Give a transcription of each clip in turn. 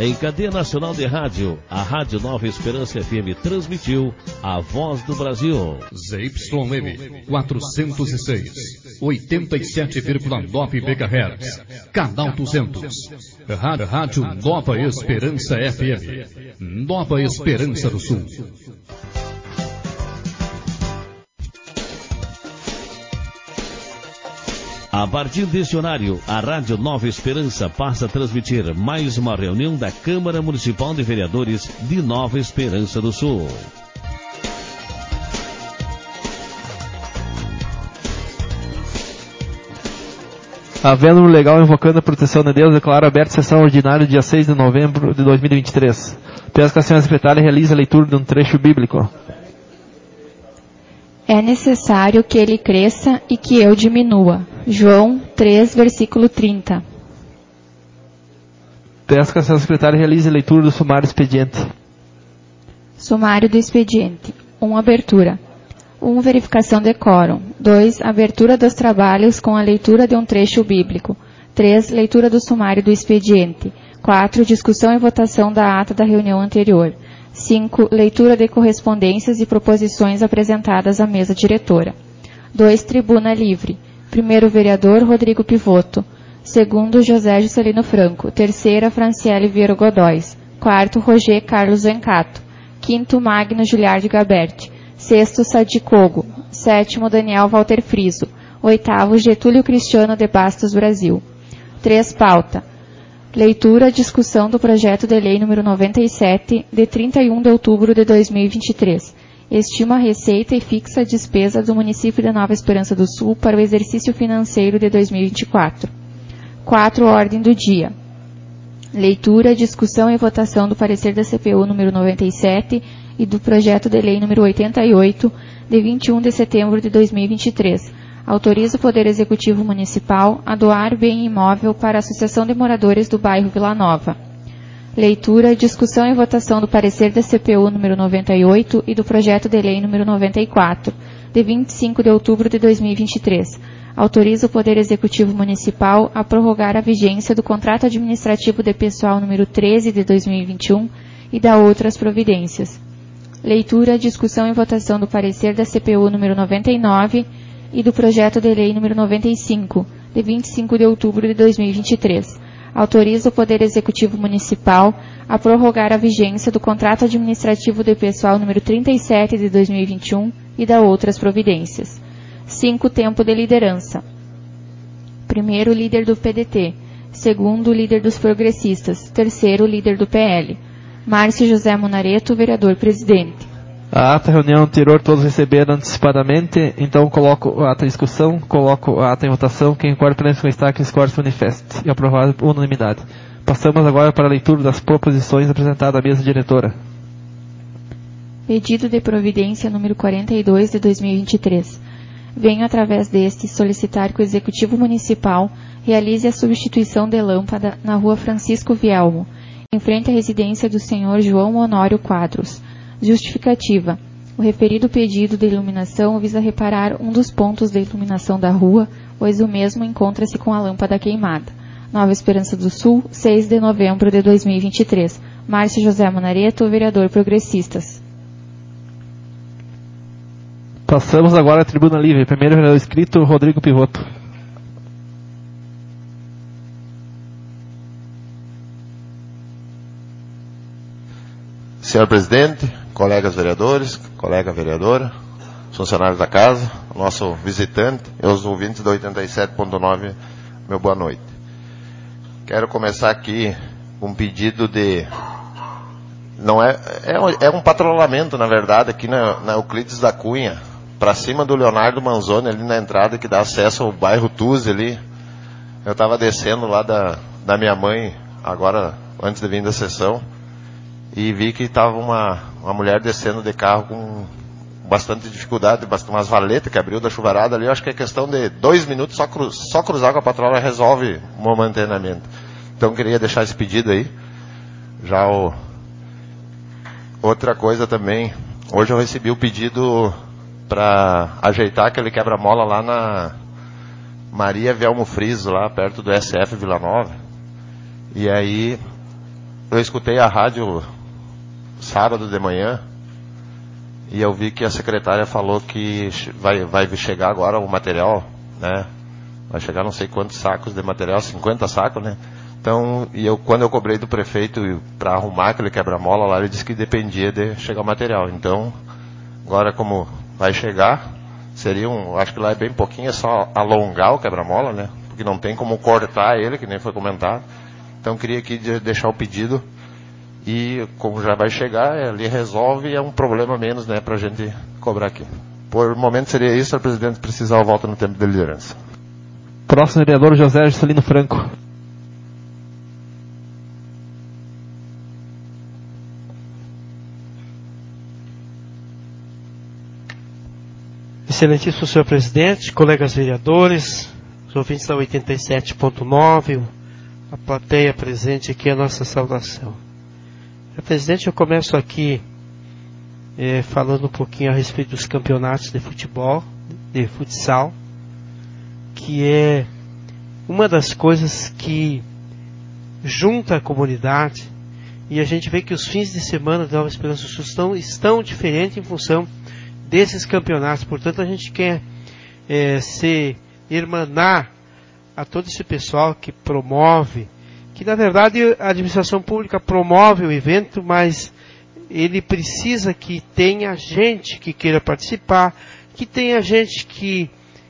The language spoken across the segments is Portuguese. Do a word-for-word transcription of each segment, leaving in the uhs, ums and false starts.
Em cadeia nacional de rádio, a Rádio Nova Esperança F M transmitiu A Voz do Brasil. Z Y M quatrocentos e seis, oitenta e sete vírgula nove megahertz, canal duzentos. Rádio Nova Esperança F M, Nova Esperança do Sul. A partir deste horário, a Rádio Nova Esperança passa a transmitir mais uma reunião da Câmara Municipal de Vereadores de Nova Esperança do Sul. Havendo legal invocando a proteção de Deus, declaro aberta a sessão ordinária dia seis de novembro de dois mil e vinte e três. Peço que a senhora secretária realize a leitura de um trecho bíblico. É necessário que ele cresça e que eu diminua. João três, versículo trinta. Peço que a senhora secretária realize a leitura do sumário expediente. Sumário do expediente. um. Abertura. um. Verificação de quórum. dois. Abertura dos trabalhos com a leitura de um trecho bíblico. três. Leitura do sumário do expediente. quatro. Discussão e votação da ata da reunião anterior. cinco. Leitura de correspondências e proposições apresentadas à mesa diretora. dois. Tribuna livre. Primeiro vereador, Rodrigo Pivoto. Segundo, José Juscelino Franco. Terceira, Franciele Vieira Godóis. Quarto, Roger Carlos Vencato. Quinto, Magno Giliardi Gaberti. Sexto, Sadi Cogo. Sétimo, Daniel Walter Friso. Oitavo, Getúlio Cristiano de Bastos Brasil. três. Pauta. Leitura, discussão do projeto de lei número noventa e sete, de trinta e um de outubro de dois mil e vinte e três. Estima a receita e fixa a despesa do município de Nova Esperança do Sul para o exercício financeiro de dois mil e vinte e quatro. quatro. Ordem do dia. Leitura, discussão e votação do parecer da C P U número noventa e sete e do projeto de lei número oitenta e oito, de vinte e um de setembro de dois mil e vinte e três. Autoriza o Poder Executivo Municipal a doar bem imóvel para a Associação de Moradores do Bairro Vila Nova. Leitura, discussão e votação do parecer da C P U número noventa e oito e do projeto de lei número noventa e quatro, de vinte e cinco de outubro de dois mil e vinte e três. Autoriza o Poder Executivo Municipal a prorrogar a vigência do contrato administrativo de pessoal número treze de dois mil e vinte e um e da outras providências. Leitura, discussão e votação do parecer da C P U número noventa e nove e do projeto de lei número noventa e cinco, de vinte e cinco de outubro de dois mil e vinte e três. Autoriza o Poder Executivo Municipal a prorrogar a vigência do contrato administrativo de pessoal número trinta e sete de dois mil e vinte e um e da outras providências. cinco. Tempo de liderança. Primeiro, líder do P D T. Segundo, líder dos progressistas. Terceiro, líder do P L. Márcio José Munareto, vereador presidente. A ata da reunião anterior todos receberam antecipadamente, então coloco a ata em discussão, coloco a ata em votação, quem concorda pela com está, quem discorda se manifeste. E aprovado por unanimidade. Passamos agora para a leitura das proposições apresentadas à mesa diretora. Pedido de providência número quarenta e dois de dois mil e vinte e três. Venho através deste solicitar que o Executivo Municipal realize a substituição de lâmpada na rua Francisco Vielmo, em frente à residência do senhor João Honório Quadros. Justificativa. O referido pedido de iluminação visa reparar um dos pontos de iluminação da rua, pois o mesmo encontra-se com a lâmpada queimada. Nova Esperança do Sul, seis de novembro de dois mil e vinte e três. Márcio José Munareto, vereador progressistas. Passamos agora à tribuna livre. Primeiro vereador inscrito, Rodrigo Pivoto. Senhor presidente, colegas vereadores, colega vereadora, funcionários da casa, nosso visitante e os ouvintes da oitenta e sete ponto nove, meu boa noite. Quero começar aqui com um pedido de... Não é, é, é um patrulhamento, na verdade, aqui na, na Euclides da Cunha, para cima do Leonardo Manzoni, ali na entrada que dá acesso ao bairro Tuzi ali. Eu estava descendo lá da, da minha mãe, agora, antes de vir da sessão, e vi que estava uma, uma mulher descendo de carro com bastante dificuldade, umas valetas que abriu da chuvarada ali. Eu acho que é questão de dois minutos, só, cru, só cruzar com a patroa resolve momentaneamente. Então queria deixar esse pedido aí. Já o... Outra coisa também, hoje eu recebi o pedido para ajeitar aquele quebra-mola lá na Maria Velmo Friso, lá perto do S F Vila Nova. E aí eu escutei a rádio sábado de manhã e eu vi que a secretária falou que vai, vai chegar agora o material, né? Vai chegar não sei quantos sacos de material, cinquenta sacos, né? Então, e eu, quando eu cobrei do prefeito para arrumar aquele quebra-mola lá, ele disse que dependia de chegar o material. Então, agora como vai chegar, seria um, acho que lá é bem pouquinho, é só alongar o quebra-mola, né? Porque não tem como cortar ele, que nem foi comentado. Então, queria aqui deixar o pedido. E como já vai chegar, ali resolve e é um problema menos, né, pra gente cobrar aqui. Por momento seria isso, senhor presidente, precisar a volta no tempo de liderança. Próximo vereador, José Juscelino Franco. Excelentíssimo senhor presidente, colegas vereadores, os ouvintes da oitenta e sete ponto nove, a plateia presente aqui, a nossa saudação. Senhor presidente, eu começo aqui é, falando um pouquinho a respeito dos campeonatos de futebol, de futsal, que é uma das coisas que junta a comunidade, e a gente vê que os fins de semana de Nova Esperança do Sul estão, estão diferentes em função desses campeonatos. Portanto, a gente quer é, se irmanar a todo esse pessoal que promove, que na verdade a administração pública promove o evento, mas ele precisa que tenha gente que queira participar, que tenha gente que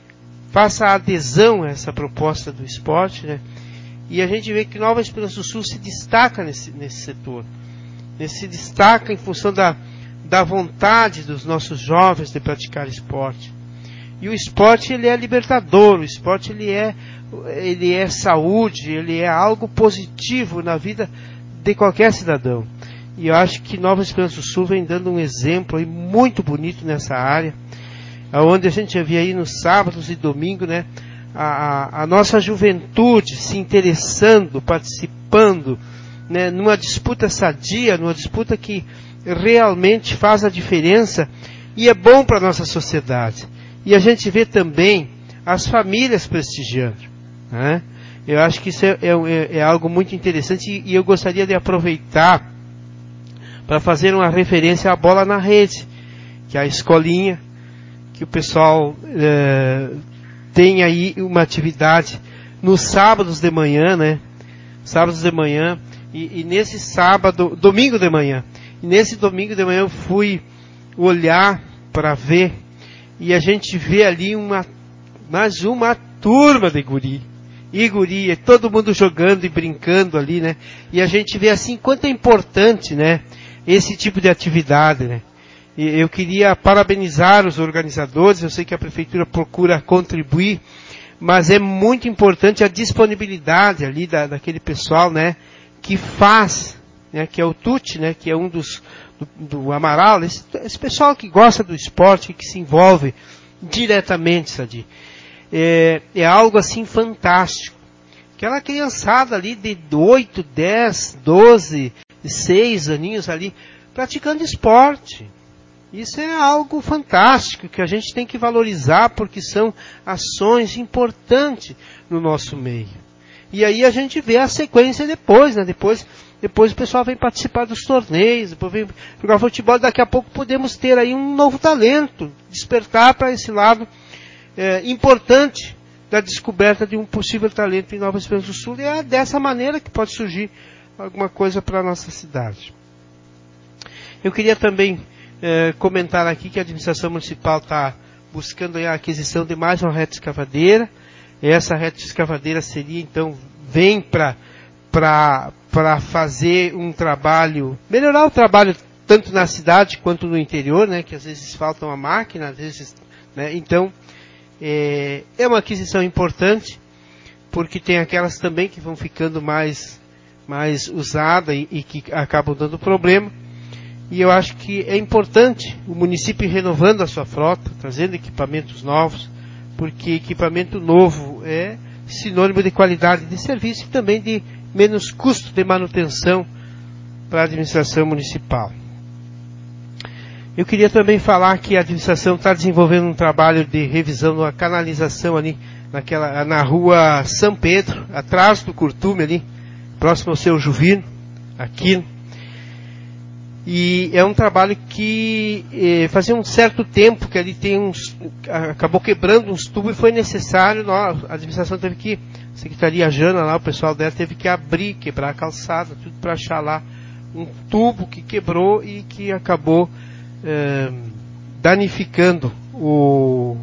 faça adesão a essa proposta do esporte, né? E a gente vê que Nova Esperança do Sul se destaca nesse, nesse setor, ele se destaca em função da, da vontade dos nossos jovens de praticar esporte. E o esporte, ele é libertador, o esporte ele é, ele é saúde, ele é algo positivo na vida de qualquer cidadão. E eu acho que Nova Esperança do Sul vem dando um exemplo aí muito bonito nessa área, onde a gente vê aí nos sábados e domingos, né, a, a nossa juventude se interessando, participando, né, numa disputa sadia, numa disputa que realmente faz a diferença e é bom para a nossa sociedade. E a gente vê também as famílias prestigiando, né? Eu acho que isso é, é, é algo muito interessante e, e eu gostaria de aproveitar para fazer uma referência à bola na rede, que é a escolinha, que o pessoal é, tem aí uma atividade nos sábados de manhã, né? Sábados de manhã, e, e nesse sábado, domingo de manhã, e nesse domingo de manhã eu fui olhar para ver, e a gente vê ali uma, mais uma turma de guri, e guri, todo mundo jogando e brincando ali, né? E a gente vê assim quanto é importante, né, esse tipo de atividade, né? E eu queria parabenizar os organizadores, eu sei que a prefeitura procura contribuir, mas é muito importante a disponibilidade ali da, daquele pessoal, né, que faz, né, que é o Tuti, né, que é um dos, do, do Amaral, esse, esse pessoal que gosta do esporte, que se envolve diretamente, Sadi. É, é algo assim fantástico. Aquela criançada ali de oito, dez, doze, seis aninhos ali, praticando esporte. Isso é algo fantástico que a gente tem que valorizar, porque são ações importantes no nosso meio. E aí a gente vê a sequência depois, né? Depois, depois o pessoal vem participar dos torneios, depois vem jogar futebol, daqui a pouco podemos ter aí um novo talento, despertar para esse lado é, importante da descoberta de um possível talento em Nova Esperança do Sul. E é dessa maneira que pode surgir alguma coisa para a nossa cidade. Eu queria também É, comentar aqui que a administração municipal está buscando a aquisição de mais uma reta escavadeira. Essa reta escavadeira seria, então, vem para para fazer um trabalho, melhorar o trabalho tanto na cidade quanto no interior, né, que às vezes falta uma máquina, às vezes, né, então, é, é uma aquisição importante, porque tem aquelas também que vão ficando mais, mais usadas e, e que acabam dando problema. E eu acho que é importante o município ir renovando a sua frota, trazendo equipamentos novos, porque equipamento novo é sinônimo de qualidade de serviço e também de menos custo de manutenção para a administração municipal. Eu queria também falar que a administração está desenvolvendo um trabalho de revisão da canalização ali, naquela, na rua São Pedro, atrás do Curtume ali, próximo ao seu Juvino. aqui. E é um trabalho que eh, fazia um certo tempo que ali tem uns, acabou quebrando uns tubos e foi necessário, nós, a administração teve que, a Secretaria Jana lá, o pessoal dela teve que abrir, quebrar a calçada, tudo para achar lá um tubo que quebrou e que acabou eh, danificando o,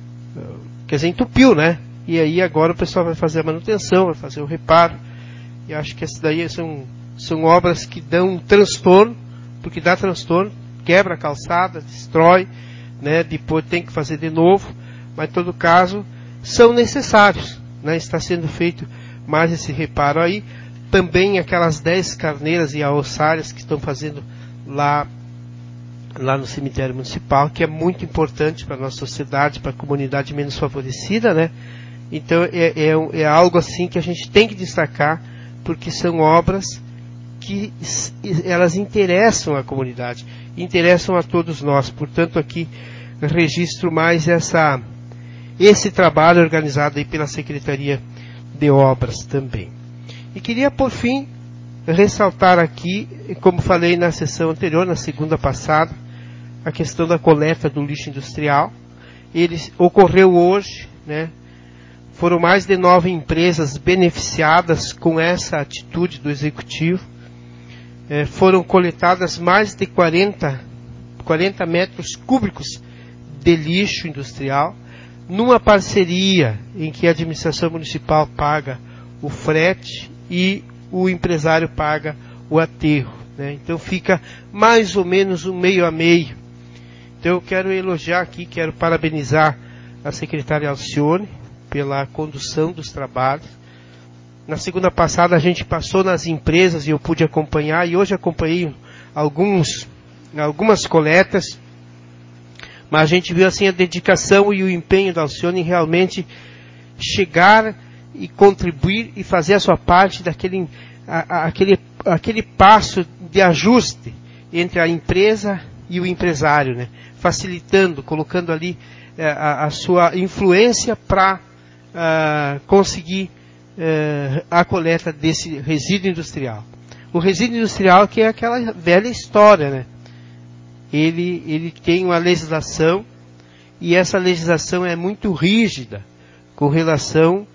quer dizer, entupiu, né? E aí agora o pessoal vai fazer a manutenção, vai fazer o reparo. E acho que essas daí são, são obras que dão um transtorno, porque dá transtorno, quebra a calçada, destrói, né? Depois tem que fazer de novo, mas em todo caso são necessários, né? Está sendo feito mais esse reparo aí. Também aquelas dez carneiras e ossárias que estão fazendo lá, lá no cemitério municipal, que é muito importante para a nossa sociedade, para a comunidade menos favorecida, né? Então é, é, é algo assim que a gente tem que destacar, porque são obras que elas interessam a comunidade, interessam a todos nós. Portanto, aqui registro mais essa, esse trabalho organizado aí pela Secretaria de Obras também. E queria, por fim, ressaltar aqui, como falei na sessão anterior, na segunda passada, a questão da coleta do lixo industrial. Ele ocorreu hoje, né? Foram mais de nove empresas beneficiadas com essa atitude do Executivo. É, foram coletadas mais de quarenta, quarenta metros cúbicos de lixo industrial, numa parceria em que a administração municipal paga o frete e o empresário paga o aterro, né? Então fica mais ou menos um meio a meio. Então eu quero elogiar aqui, quero parabenizar a secretária Alcione pela condução dos trabalhos. Na segunda passada a gente passou nas empresas e eu pude acompanhar, e hoje acompanhei alguns, algumas coletas, mas a gente viu assim a dedicação e o empenho da Alcione em realmente chegar e contribuir e fazer a sua parte daquele a, a, aquele, aquele passo de ajuste entre a empresa e o empresário, né? Facilitando, colocando ali eh, a, a sua influência para uh, conseguir Uh, a coleta desse resíduo industrial. O resíduo industrial que é aquela velha história, né? Ele, ele tem uma legislação e essa legislação é muito rígida com relação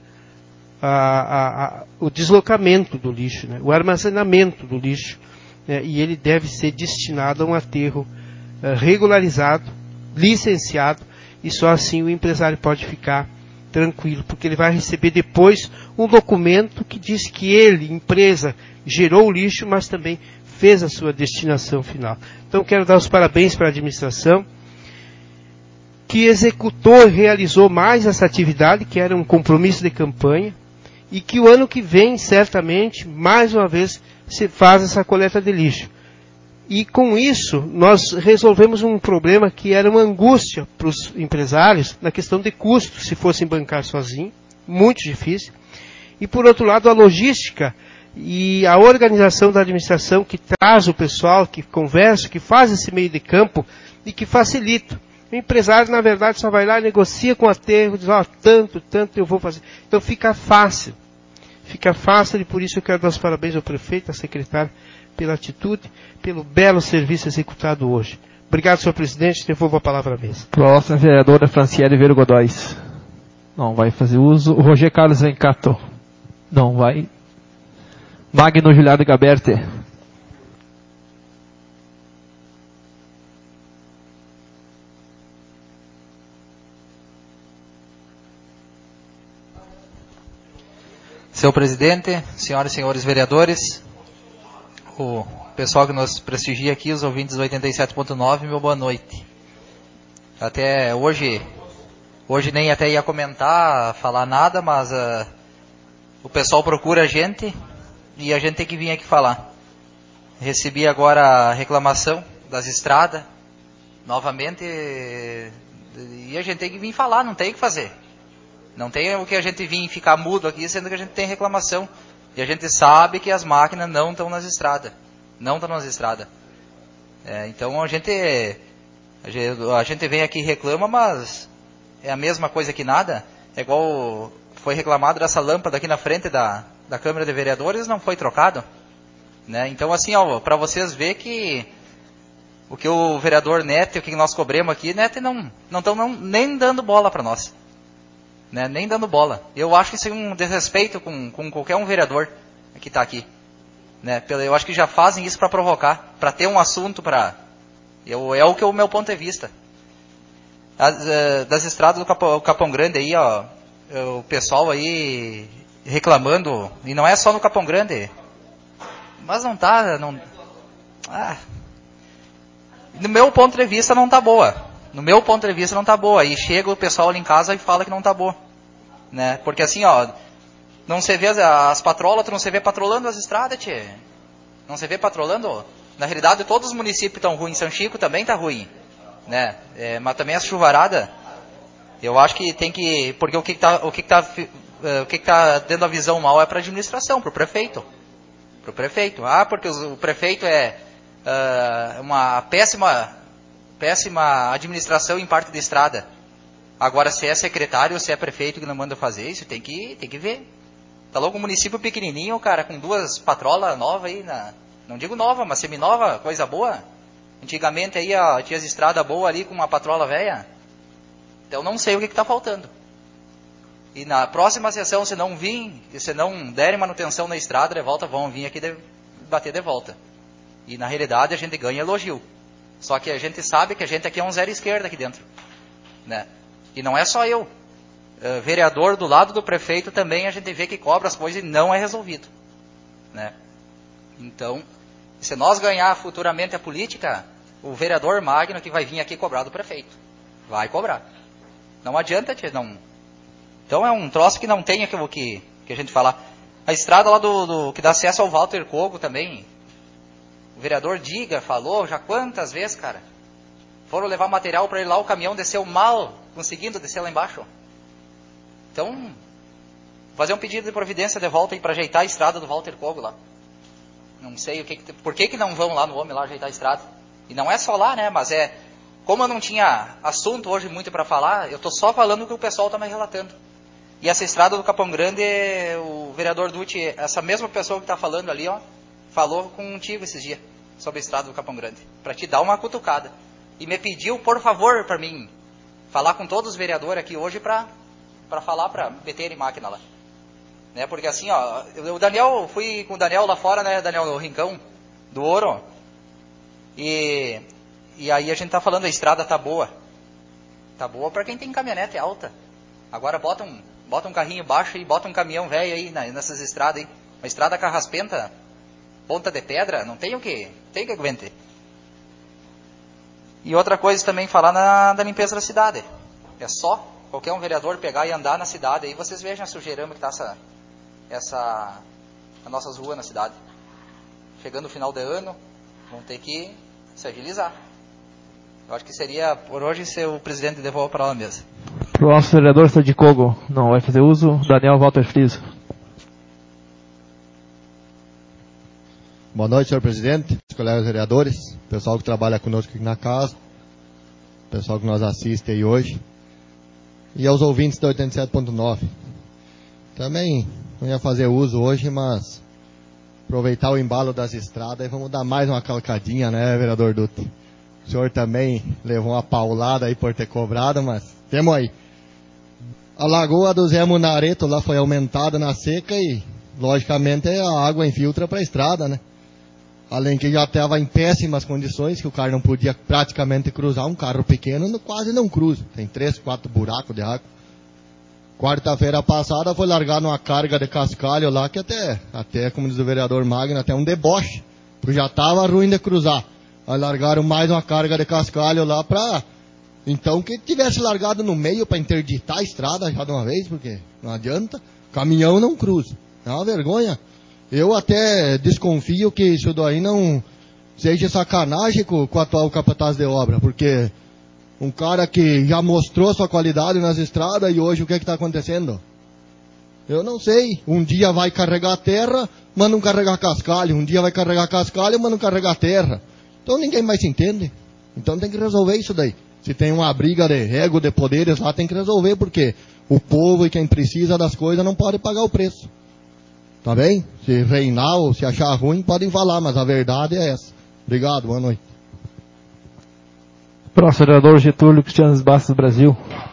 ao deslocamento do lixo, né? O armazenamento do lixo, né? E ele deve ser destinado a um aterro uh, regularizado, licenciado, e só assim o empresário pode ficar tranquilo, porque ele vai receber depois um documento que diz que ele, empresa, gerou o lixo, mas também fez a sua destinação final. Então quero dar os parabéns para a administração, que executou e realizou mais essa atividade, que era um compromisso de campanha, e que o ano que vem, certamente, mais uma vez, se faz essa coleta de lixo. E com isso, nós resolvemos um problema que era uma angústia para os empresários, na questão de custos, se fossem bancar sozinhos, muito difícil. E por outro lado, a logística e a organização da administração que traz o pessoal, que conversa, que faz esse meio de campo e que facilita. O empresário, na verdade, só vai lá, negocia com o aterro, diz, ó, oh, tanto, tanto eu vou fazer. Então fica fácil. Fica fácil e por isso eu quero dar os parabéns ao prefeito, à secretária, pela atitude, pelo belo serviço executado hoje. Obrigado, senhor presidente. Devolvo a palavra à mesa. Próxima, vereadora Franciele Vero Godóis. Não vai fazer uso. O Roger Carlos Vencato. Não vai. Magno Giuliano Gaberte. Senhor presidente, senhoras e senhores vereadores, o pessoal que nos prestigia aqui, os ouvintes do oitenta e sete ponto nove, meu boa noite. Até hoje, hoje nem até ia comentar, falar nada, mas uh, o pessoal procura a gente e a gente tem que vir aqui falar. Recebi agora a reclamação das estradas, novamente, e a gente tem que vir falar, não tem o que fazer. Não tem o que a gente vir ficar mudo aqui, sendo que a gente tem reclamação. E a gente sabe que as máquinas não estão nas estradas. Não estão nas estradas. É, então a gente, a gente a gente vem aqui e reclama, mas é a mesma coisa que nada. É igual foi reclamado dessa lâmpada aqui na frente da, da Câmara de Vereadores, não foi trocado. Né? Então, assim, ó, para vocês verem que o que o vereador Neto e o que nós cobremos aqui, Neto não não estão nem dando bola para nós. Né? Nem dando bola. Eu acho que isso é um desrespeito com, com qualquer um vereador que está aqui. Né? Eu acho que já fazem isso para provocar, para ter um assunto para... Eu, é o que o meu ponto de vista. As, uh, das estradas do Capão, Capão Grande aí, ó, o pessoal aí reclamando, e não é só no Capão Grande, mas não tá, não, ah, no meu ponto de vista não tá boa, no meu ponto de vista não tá boa, e chega o pessoal ali em casa e fala que não tá boa, né, porque assim, ó, não se vê as, as patrolas, tu não se vê patrolando as estradas, tchê, não se vê patrolando, na realidade todos os municípios estão ruins, São Chico também tá ruim, né, é, mas também as chuvaradas, eu acho que tem que, porque o que que tá, o que que tá, o que que tá dando a visão mal é para a administração, para o prefeito, para o prefeito, ah, porque o prefeito é uh, uma péssima, péssima administração em parte da estrada, agora se é secretário ou se é prefeito que não manda fazer isso, tem que, tem que ver, tá louco, um município pequenininho, cara, com duas patrolas novas aí, na, não digo nova, mas semi-nova, coisa boa, antigamente aí ó, tinha as estradas boas ali com uma patrola velha. Então não sei o que está faltando. E na próxima sessão, se não vir, se não derem manutenção na estrada, de volta, vão vir aqui de, bater de volta. E na realidade a gente ganha elogio. Só que a gente sabe que a gente aqui é um zero esquerda aqui dentro. Né? E não é só eu. Uh, vereador do lado do prefeito também a gente vê que cobra as coisas e não é resolvido. Né? Então, se nós ganhar futuramente a política, o vereador Magno que vai vir aqui cobrar do prefeito. Vai cobrar. Não adianta, tia, não. Então é um troço que não tem aquilo que, que a gente falar. A estrada lá do, do que dá acesso ao Walter Kogo também. O vereador Diga falou já quantas vezes, cara. Foram levar material para ele lá, o caminhão desceu mal, conseguindo descer lá embaixo. Então, fazer um pedido de providência de volta aí para ajeitar a estrada do Walter Kogo lá. Não sei o que, por que que não vão lá no homem lá ajeitar a estrada. E não é só lá, né, mas é... Como eu não tinha assunto hoje muito para falar, eu estou só falando o que o pessoal está me relatando. E essa estrada do Capão Grande, o vereador Dutti, essa mesma pessoa que está falando ali, ó, falou contigo esses dias sobre a estrada do Capão Grande, para te dar uma cutucada. E me pediu, por favor, para mim, falar com todos os vereadores aqui hoje para para falar, para meter em máquina lá. Né, porque assim, ó, o Daniel, fui com o Daniel lá fora, né, Daniel, no Rincão do Ouro, e... E aí a gente tá falando, a estrada tá boa. Tá boa para quem tem caminhonete alta. Agora bota um, bota um carrinho baixo e bota um caminhão velho aí na, nessas estradas aí. Uma estrada carraspenta, ponta de pedra, não tem o que, tem que aguentar. E outra coisa também falar na, da limpeza da cidade. É só qualquer um vereador pegar e andar na cidade aí, vocês vejam a sujeirama que tá essa, essa, as nossas ruas na cidade. Chegando o final de ano, vão ter que se agilizar. Eu acho que seria, por hoje, ser o presidente devolve para lá mesmo. Para o nosso vereador Sr. de Kogo, não vai fazer uso, Daniel Walter Friso. Boa noite, senhor presidente, colegas vereadores, pessoal que trabalha conosco aqui na casa, pessoal que nos assiste aí hoje, e aos ouvintes da oitenta e sete ponto nove. Também não ia fazer uso hoje, mas aproveitar o embalo das estradas e vamos dar mais uma calcadinha, né, vereador Dutti? O senhor também levou uma paulada aí por ter cobrado, mas temos aí. A lagoa do Zé Munareto lá foi aumentada na seca e, logicamente, a água infiltra para a estrada, né? Além que já estava em péssimas condições, que o carro não podia praticamente cruzar. Um carro pequeno quase não cruza. Tem três, quatro buracos de água. Quarta-feira passada foi largar uma carga de cascalho lá, que até, até como diz o vereador Magno, até um deboche, porque já estava ruim de cruzar. Aí largaram mais uma carga de cascalho lá para... Então que tivesse largado no meio para interditar a estrada já de uma vez, porque não adianta. Caminhão não cruza. É uma vergonha. Eu até desconfio que isso daí não seja sacanagem com, com o atual capataz de obra, porque um cara que já mostrou sua qualidade nas estradas e hoje o que é que está acontecendo? Eu não sei. Um dia vai carregar terra, mas não carregar cascalho. Um dia vai carregar cascalho, mas não carregar terra. Então ninguém mais se entende. Então tem que resolver isso daí. Se tem uma briga de ego, de poderes lá, tem que resolver, porque o povo e quem precisa das coisas não pode pagar o preço. Tá bem? Se reinar ou se achar ruim, podem falar, mas a verdade é essa. Obrigado, boa noite. Próximo vereador Getúlio Cristiano Bastos, Brasil.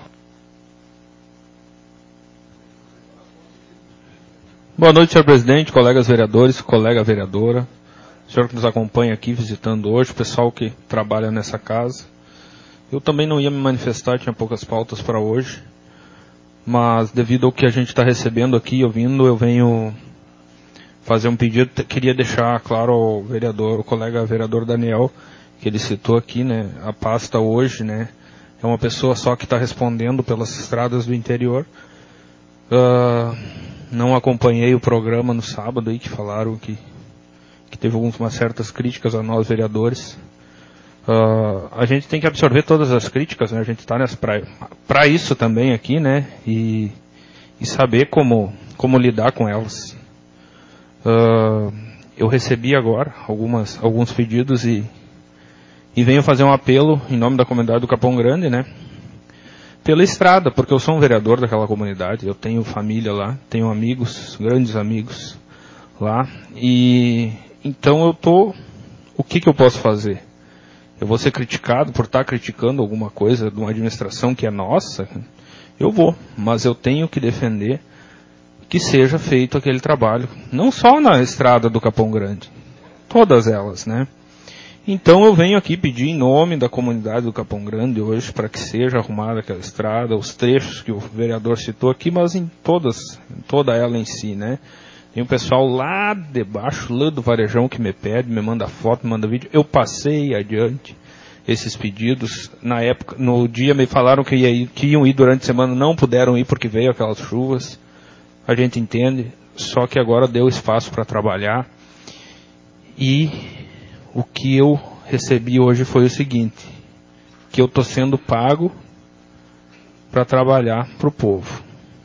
Boa noite, senhor presidente, colegas vereadores, colega vereadora, o senhor que nos acompanha aqui visitando hoje, o pessoal que trabalha nessa casa. Eu também não ia me manifestar, tinha poucas pautas para hoje, mas devido ao que a gente está recebendo aqui, ouvindo, eu venho fazer um pedido. Queria deixar claro ao vereador, o colega vereador Daniel, que ele citou aqui, né, a pasta hoje, né, é uma pessoa só que está respondendo pelas estradas do interior. Uh, não acompanhei o programa no sábado aí, que falaram que, que teve algumas certas críticas a nós vereadores. Uh, a gente tem que absorver todas as críticas, né, a gente está para isso também aqui, né, e, e saber como, como lidar com elas. Uh, eu recebi agora algumas, alguns pedidos e, e venho fazer um apelo em nome da comunidade do Capão Grande, né, pela estrada, porque eu sou um vereador daquela comunidade, eu tenho família lá, tenho amigos, grandes amigos lá, e então eu tô, o que que eu posso fazer? Eu vou ser criticado por estar criticando alguma coisa de uma administração que é nossa? Eu vou, mas eu tenho que defender que seja feito aquele trabalho, não só na estrada do Capão Grande, todas elas, né? Então eu venho aqui pedir em nome da comunidade do Capão Grande hoje para que seja arrumada aquela estrada, os trechos que o vereador citou aqui, mas em todas, em toda ela em si, né? Tem um pessoal lá de baixo, lá do Varejão, que me pede, me manda foto, me manda vídeo. Eu passei adiante esses pedidos. Na época, no dia me falaram que, ia ir, que iam ir durante a semana, não puderam ir porque veio aquelas chuvas. A gente entende, só que agora deu espaço para trabalhar. E o que eu recebi hoje foi o seguinte, que eu estou sendo pago para trabalhar para o povo.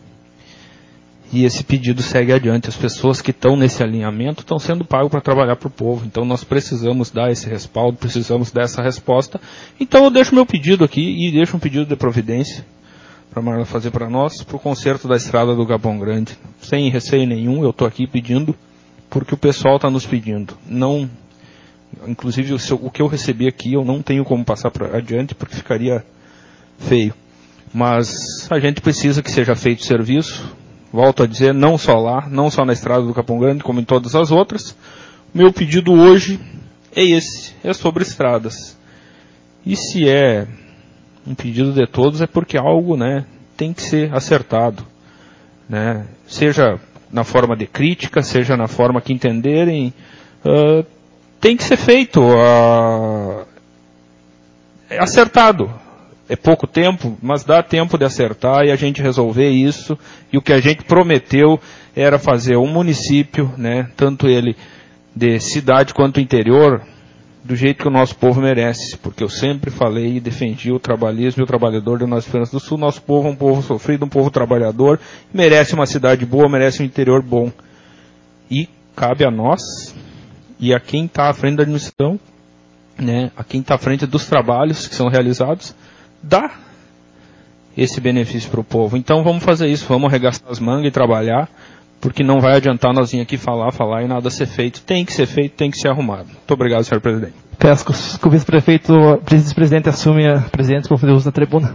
E esse pedido segue adiante. As pessoas que estão nesse alinhamento estão sendo pagos para trabalhar para o povo. Então nós precisamos dar esse respaldo, precisamos dessa resposta. Então eu deixo meu pedido aqui e deixo um pedido de providência para a Marla fazer para nós, para o conserto da estrada do Capão Grande. Sem receio nenhum, eu estou aqui pedindo, porque o pessoal está nos pedindo. Não, inclusive o, seu, o que eu recebi aqui eu não tenho como passar para adiante, porque ficaria feio. Mas a gente precisa que seja feito o serviço. Volto a dizer, não só lá, não só na estrada do Capão Grande, como em todas as outras. Meu pedido hoje é esse, é sobre estradas. E se é um pedido de todos, é porque algo, né, tem que ser acertado, né? Seja na forma de crítica, seja na forma que entenderem, uh, tem que ser feito, uh, é acertado. É pouco tempo, mas dá tempo de acertar e a gente resolver isso. E o que a gente prometeu era fazer um município, né, tanto ele de cidade quanto interior, do jeito que o nosso povo merece. Porque eu sempre falei e defendi o trabalhismo e o trabalhador de Nova Esperança do Sul. Nosso povo é um povo sofrido, um povo trabalhador, merece uma cidade boa, merece um interior bom. E cabe a nós e a quem está à frente da administração, né, a quem está à frente dos trabalhos que são realizados, dá esse benefício para o povo. Então vamos fazer isso, vamos arregaçar as mangas e trabalhar, porque não vai adiantar nós vir aqui falar, falar e nada ser feito. Tem que ser feito, tem que ser arrumado. Muito obrigado, senhor presidente. Peço que o vice-prefeito, vice-presidente assume a presidência para fazer uso da tribuna.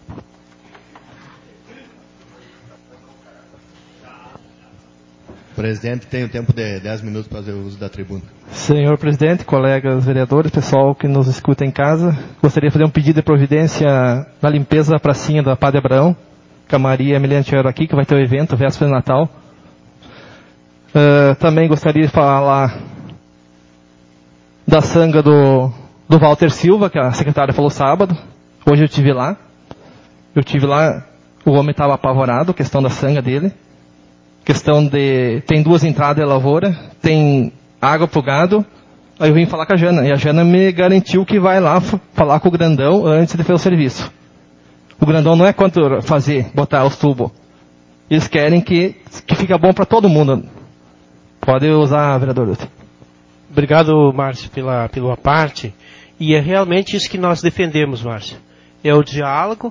Presidente, tem o tempo de dez minutos para fazer o uso da tribuna. Senhor presidente, colegas vereadores, pessoal que nos escuta em casa, gostaria de fazer um pedido de providência na limpeza da pracinha da Padre Abraão, que a Maria Emiliana estiver aqui, que vai ter o evento, véspera de Natal. Uh, também gostaria de falar da sanga do, do Walter Silva, que a secretária falou sábado. Hoje eu estive lá. Eu estive lá, o homem estava apavorado, questão da sanga dele. Questão de, tem duas entradas de lavoura, tem água pro gado, aí eu vim falar com a Jana, e a Jana me garantiu que vai lá f- falar com o grandão antes de fazer o serviço. O grandão não é quanto fazer, botar os tubos. Eles querem que, que fica bom para todo mundo. Pode usar, vereador Lúcio. Obrigado, Márcio, pela, pela parte. E é realmente isso que nós defendemos, Márcio. É o diálogo,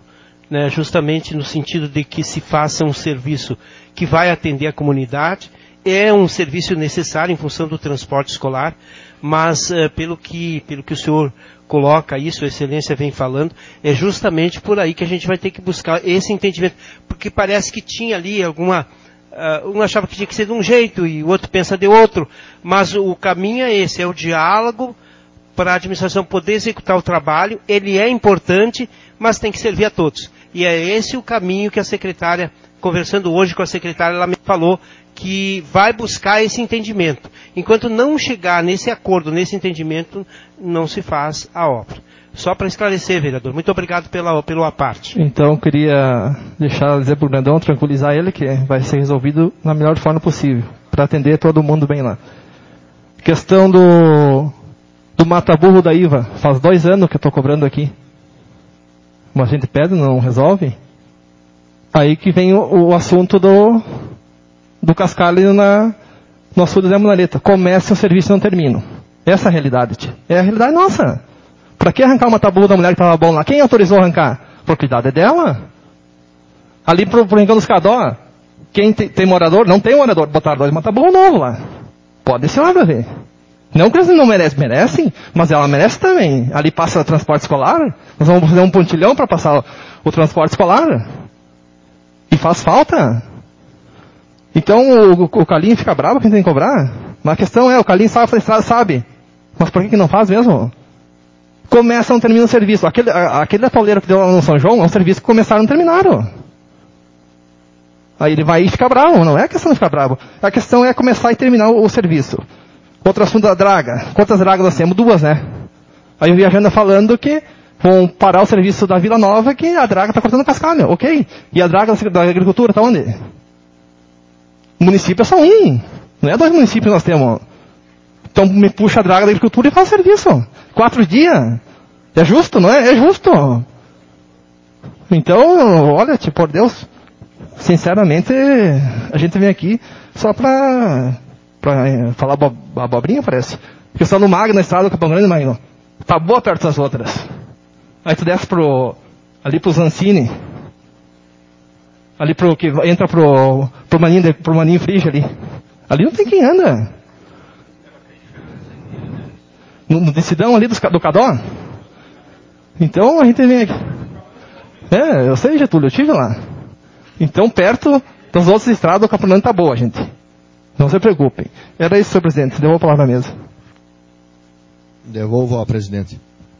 né, justamente no sentido de que se faça um serviço que vai atender a comunidade. É um serviço necessário em função do transporte escolar, mas uh, pelo que, pelo que o senhor coloca isso, a excelência vem falando, é justamente por aí que a gente vai ter que buscar esse entendimento, porque parece que tinha ali alguma, uh, um achava que tinha que ser de um jeito e o outro pensa de outro, mas o caminho é esse, é o diálogo para a administração poder executar o trabalho. Ele é importante, mas tem que servir a todos. E é esse o caminho que a secretária, conversando hoje com a secretária, ela me falou que vai buscar esse entendimento. Enquanto não chegar nesse acordo, nesse entendimento, não se faz a obra. Só para esclarecer, vereador. Muito obrigado pela, pela parte. Então, eu queria deixar, dizer para o Brandão, tranquilizar ele, que vai ser resolvido na melhor forma possível, para atender todo mundo bem lá. Questão do, do mata-burro da I V A. Faz dois anos que eu estou cobrando aqui. Mas a gente pede, não resolve. Aí que vem o, o assunto do... do cascalho na, no açude da Munaleta. Começa o serviço e não termina. Essa é a realidade. Tia. É a realidade nossa. Para que arrancar uma tabu da mulher que estava bom lá? Quem autorizou arrancar? A propriedade é dela. Ali pro, pro Rincão dos Cadó, quem te, tem morador, não tem morador, botaram dois mataburro novo lá. Pode ser lá pra ver. Não que eles não merecem, merecem, mas ela merece também. Ali passa o transporte escolar, nós vamos fazer um pontilhão para passar o, o transporte escolar. E faz falta. Então o, o, o Calinho fica bravo quem tem que cobrar. Mas a questão é, o Calinho sabe fazer estrada, sabe. Mas por que, que não faz mesmo? Começa e não termina o serviço. Aquele, a, aquele da pauleira que deu lá no São João é um serviço que começaram e não terminaram. Aí ele vai e fica bravo. Não é a questão de ficar bravo. A questão é começar e terminar o, o serviço. Outro assunto da draga. Quantas dragas nós temos? Duas, né? Aí o viajante falando que vão parar o serviço da Vila Nova, que a draga está cortando cascalho. Ok. E a draga da agricultura está onde? O município é só um. Não é dois municípios que nós temos. Então me puxa a draga da agricultura e faz o serviço. Quatro dias. É justo, não é? É justo. Então, olha, tipo, por Deus, sinceramente, a gente vem aqui só pra, pra falar abo- abobrinha, parece. Porque só no Magno, na estrada do Capão Grande, Magno, tá boa perto das outras. Aí tu desce pro, ali pro Zancini, ali pro, que entra pro, pro Maninho, pro Maninho Frige ali. Ali não tem quem anda. No, no decidão ali do, do Cadó. Então a gente vem aqui. É, eu sei, Getúlio, eu estive lá. Então perto das outras estradas o Capão Grande tá boa, gente. Não se preocupem. Era isso, senhor presidente. Devolvo a palavra à mesa. Devolvo ao presidente.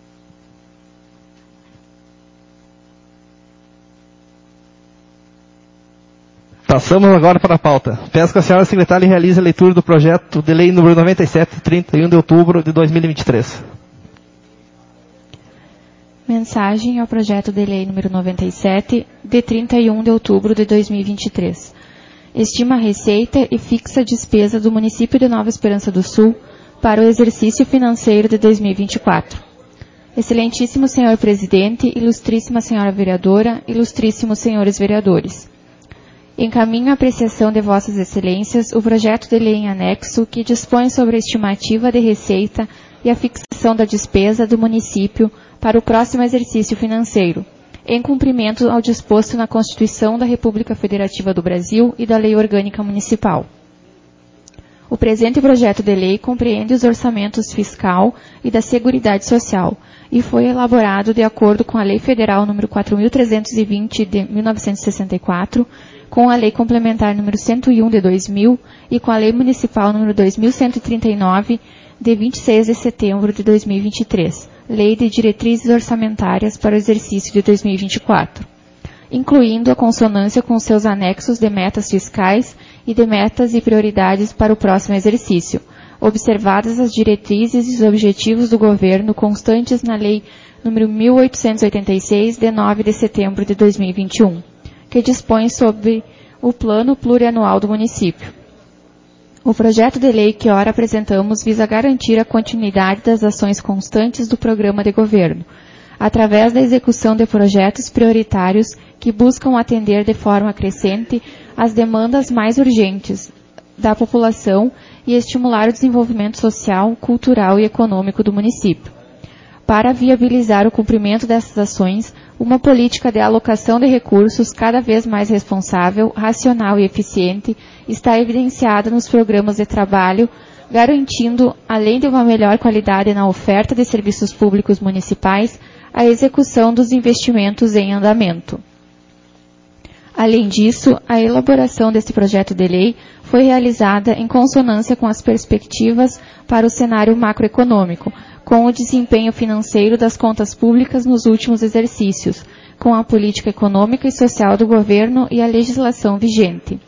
Passamos agora para a pauta. Peço que a senhora secretária realize a leitura do projeto de lei número noventa e sete, trinta e um de outubro de dois mil e vinte e três. Mensagem ao projeto de lei número noventa e sete, de trinta e um de outubro de dois mil e vinte e três. Estima a receita e fixa a despesa do município de Nova Esperança do Sul para o exercício financeiro de dois mil e vinte e quatro. Excelentíssimo senhor presidente, ilustríssima senhora vereadora, ilustríssimos senhores vereadores. Encaminho a apreciação de vossas excelências o projeto de lei em anexo que dispõe sobre a estimativa de receita e a fixação da despesa do município para o próximo exercício financeiro, em cumprimento ao disposto na Constituição da República Federativa do Brasil e da Lei Orgânica Municipal. O presente projeto de lei compreende os orçamentos fiscal e da Seguridade Social e foi elaborado de acordo com a Lei Federal número quatro mil trezentos e vinte de mil novecentos e sessenta e quatro, com a Lei Complementar número cento e um de dois mil e com a Lei Municipal número dois mil cento e trinta e nove de vinte e seis de setembro de dois mil e vinte e três, Lei de Diretrizes Orçamentárias para o exercício de dois mil e vinte e quatro, incluindo a consonância com seus anexos de metas fiscais e de metas e prioridades para o próximo exercício, observadas as diretrizes e os objetivos do governo constantes na Lei número mil oitocentos e oitenta e seis, de nove de setembro de dois mil e vinte e um, que dispõe sobre o Plano Plurianual do município. O projeto de lei que ora apresentamos visa garantir a continuidade das ações constantes do programa de governo, através da execução de projetos prioritários que buscam atender de forma crescente as demandas mais urgentes da população e estimular o desenvolvimento social, cultural e econômico do município. Para viabilizar o cumprimento dessas ações, uma política de alocação de recursos cada vez mais responsável, racional e eficiente está evidenciada nos programas de trabalho, garantindo, além de uma melhor qualidade na oferta de serviços públicos municipais, a execução dos investimentos em andamento. Além disso, a elaboração deste projeto de lei foi realizada em consonância com as perspectivas para o cenário macroeconômico, com o desempenho financeiro das contas públicas nos últimos exercícios, com a política econômica e social do governo e a legislação vigente.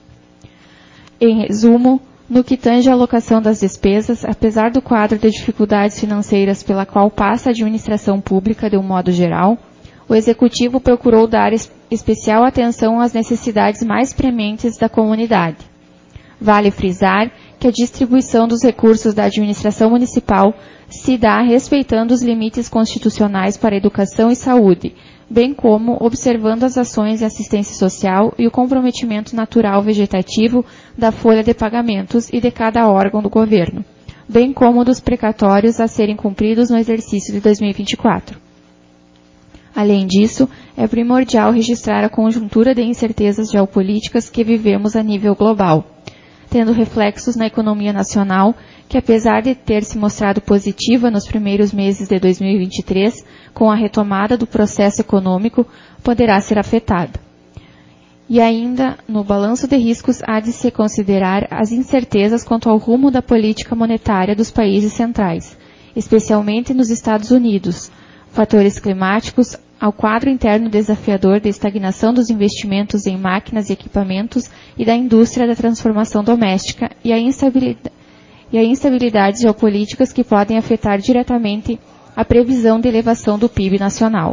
Em resumo, no que tange à alocação das despesas, apesar do quadro de dificuldades financeiras pela qual passa a administração pública de um modo geral, o Executivo procurou dar es- especial atenção às necessidades mais prementes da comunidade. Vale frisar que a distribuição dos recursos da administração municipal se dá respeitando os limites constitucionais para educação e saúde, bem como observando as ações de assistência social e o comprometimento natural vegetativo da folha de pagamentos e de cada órgão do governo, bem como dos precatórios a serem cumpridos no exercício de dois mil e vinte e quatro. Além disso, é primordial registrar a conjuntura de incertezas geopolíticas que vivemos a nível global, tendo reflexos na economia nacional, que apesar de ter se mostrado positiva nos primeiros meses de dois mil e vinte e três, com a retomada do processo econômico, poderá ser afetada. E ainda, no balanço de riscos, há de se considerar as incertezas quanto ao rumo da política monetária dos países centrais, especialmente nos Estados Unidos, fatores climáticos, ao quadro interno desafiador de estagnação dos investimentos em máquinas e equipamentos e da indústria da transformação doméstica e a instabilidade, e a instabilidades geopolíticas que podem afetar diretamente a previsão de elevação do P I B nacional.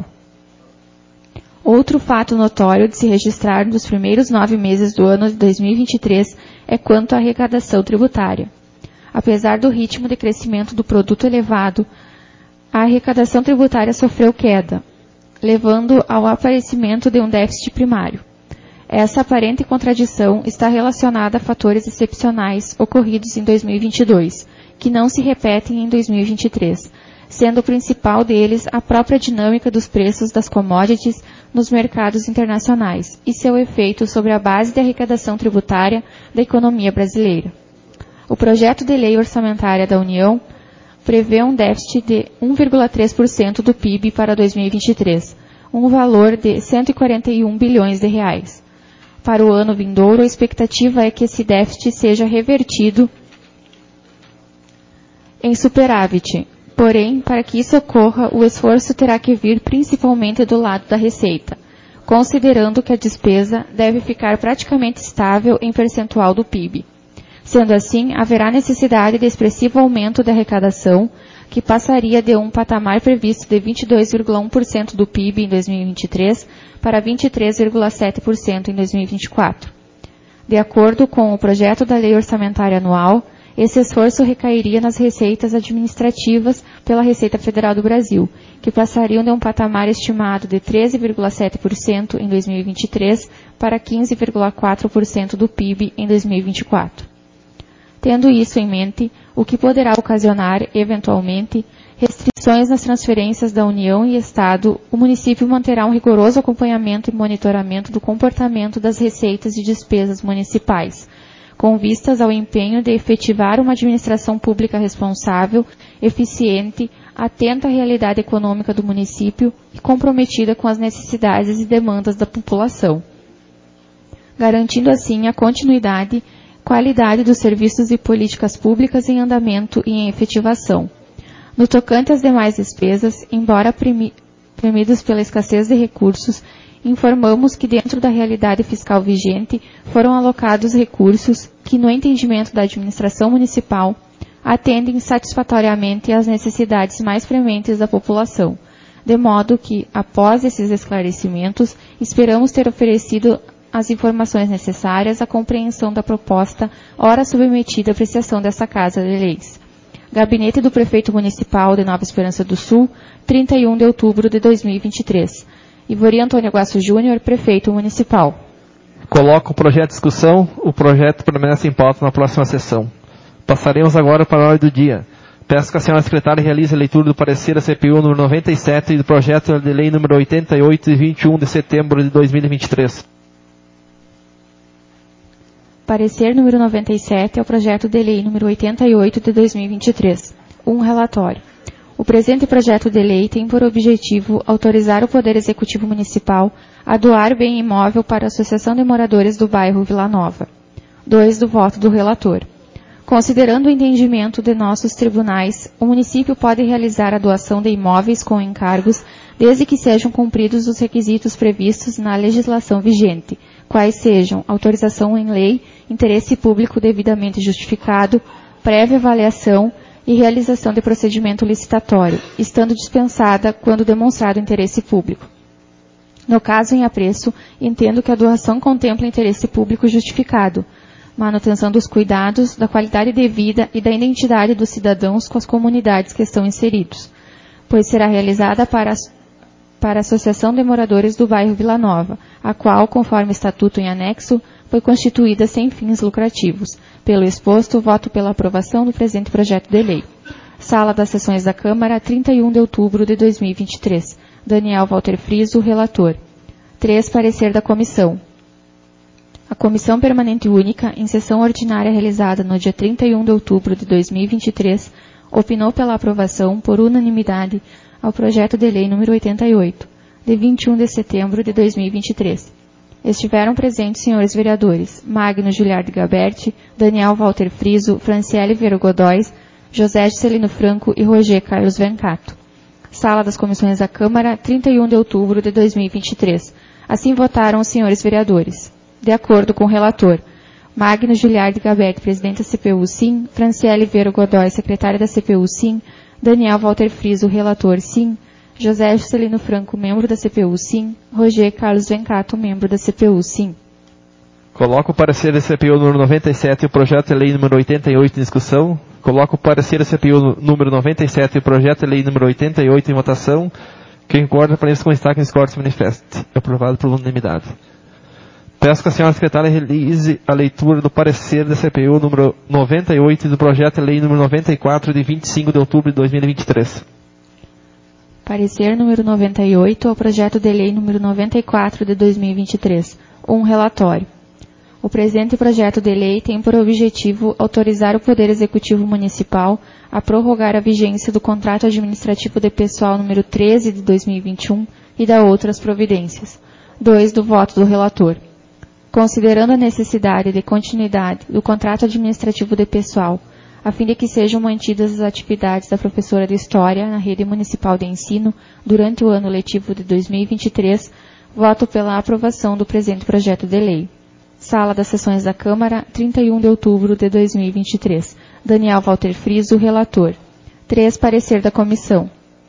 Outro fato notório de se registrar nos primeiros nove meses do ano de dois mil e vinte e três é quanto à arrecadação tributária. Apesar do ritmo de crescimento do produto elevado, a arrecadação tributária sofreu queda, levando ao aparecimento de um déficit primário. Essa aparente contradição está relacionada a fatores excepcionais ocorridos em dois mil e vinte e dois, que não se repetem em dois mil e vinte e três, sendo o principal deles a própria dinâmica dos preços das commodities nos mercados internacionais e seu efeito sobre a base de arrecadação tributária da economia brasileira. O projeto de lei orçamentária da União prevê um déficit de um vírgula três por cento do P I B para dois mil e vinte e três, um valor de cento e quarenta e um bilhões de reais. Para o ano vindouro, a expectativa é que esse déficit seja revertido em superávit. Porém, para que isso ocorra, o esforço terá que vir principalmente do lado da receita, considerando que a despesa deve ficar praticamente estável em percentual do P I B. Sendo assim, haverá necessidade de expressivo aumento da arrecadação, que passaria de um patamar previsto de vinte e dois vírgula um por cento do P I B em dois mil e vinte e três para vinte e três vírgula sete por cento em dois mil e vinte e quatro. De acordo com o projeto da Lei Orçamentária Anual, esse esforço recairia nas receitas administrativas pela Receita Federal do Brasil, que passariam de um patamar estimado de treze vírgula sete por cento em dois mil e vinte e três para quinze vírgula quatro por cento do P I B em dois mil e vinte e quatro. Tendo isso em mente, o que poderá ocasionar, eventualmente, restrições nas transferências da União e Estado, o município manterá um rigoroso acompanhamento e monitoramento do comportamento das receitas e despesas municipais, com vistas ao empenho de efetivar uma administração pública responsável, eficiente, atenta à realidade econômica do município e comprometida com as necessidades e demandas da população, garantindo assim a continuidade qualidade dos serviços e políticas públicas em andamento e em efetivação. No tocante às demais despesas, embora premidos pela escassez de recursos, informamos que dentro da realidade fiscal vigente foram alocados recursos que, no entendimento da administração municipal, atendem satisfatoriamente às necessidades mais prementes da população, de modo que, após esses esclarecimentos, esperamos ter oferecido as informações necessárias à compreensão da proposta, ora submetida à apreciação desta Casa de Leis. Gabinete do Prefeito Municipal de Nova Esperança do Sul, trinta e um de outubro de dois mil e vinte e três. Ivori Antônio Aguaço Júnior, Prefeito Municipal. Coloco o projeto em discussão. O projeto permanece em pauta na próxima sessão. Passaremos agora para a ordem do dia. Peço que a senhora secretária realize a leitura do parecer da C P U número noventa e sete e do projeto de lei número oitenta e oito, de vinte e um de setembro de dois mil e vinte e três. Parecer número noventa e sete ao projeto de lei número oitenta e oito de dois mil e vinte e três. um Relatório. O presente projeto de lei tem por objetivo autorizar o Poder Executivo Municipal a doar bem imóvel para a Associação de Moradores do Bairro Vila Nova. dois Do voto do relator. Considerando o entendimento de nossos tribunais, o município pode realizar a doação de imóveis com encargos, desde que sejam cumpridos os requisitos previstos na legislação vigente, quais sejam autorização em lei, interesse público devidamente justificado, prévia avaliação e realização de procedimento licitatório, estando dispensada quando demonstrado interesse público. No caso em apreço, entendo que a doação contempla interesse público justificado, manutenção dos cuidados, da qualidade de vida e da identidade dos cidadãos com as comunidades que estão inseridos, pois será realizada para a, para a Associação de Moradores do Bairro Vila Nova, a qual, conforme estatuto em anexo, foi constituída sem fins lucrativos. Pelo exposto, voto pela aprovação do presente projeto de lei. Sala das Sessões da Câmara, trinta e um de outubro de dois mil e vinte e três. Daniel Walter Friso, relator. três Parecer da Comissão. A Comissão Permanente Única, em sessão ordinária realizada no dia trinta e um de outubro de dois mil e vinte e três, opinou pela aprovação, por unanimidade, ao projeto de lei número oitenta e oito, de vinte e um de setembro de dois mil e vinte e três. Estiveram presentes senhores vereadores Magno Giliardi Gaberti, Daniel Walter Friso, Franciele Vero Godóis, José Juscelino Franco e Roger Carlos Vencato. Sala das Comissões da Câmara, trinta e um de outubro de dois mil e vinte e três. Assim votaram os senhores vereadores. De acordo com o relator, Magno Giliardi Gaberti, presidente da C P U, sim. Franciele Vero Godói, secretária da C P U, sim. Daniel Walter Friso, relator, sim. José Juscelino Franco, membro da C P U, sim. Roger Carlos Vencato, membro da C P U, sim. Coloco o parecer da C P U número noventa e sete e o projeto de lei número oitenta e oito em discussão. Coloco o parecer da C P U número noventa e sete e o projeto de lei número oitenta e oito em votação. Quem concorda, para isso com destaque nesse corte se manifeste. Aprovado por unanimidade. Peço que a senhora secretária realize a leitura do parecer da C P U número noventa e oito e do projeto de lei número noventa e quatro de vinte e cinco de outubro de dois mil e vinte e três. Parecer número noventa e oito ao projeto de lei número noventa e quatro de dois mil e vinte e três. um Relatório. O presente projeto de lei tem por objetivo autorizar o Poder Executivo Municipal a prorrogar a vigência do contrato administrativo de pessoal número treze de dois mil e vinte e um e da outras providências. dois Do voto do relator. Considerando a necessidade de continuidade do contrato administrativo de pessoal, a fim de que sejam mantidas as atividades da professora de História na rede municipal de ensino durante o ano letivo de dois mil e vinte e três, voto pela aprovação do presente projeto de lei. Sala das Sessões da Câmara, trinta e um de outubro de dois mil e vinte e três. Daniel Walter Friso, relator. três Parecer da Comissão.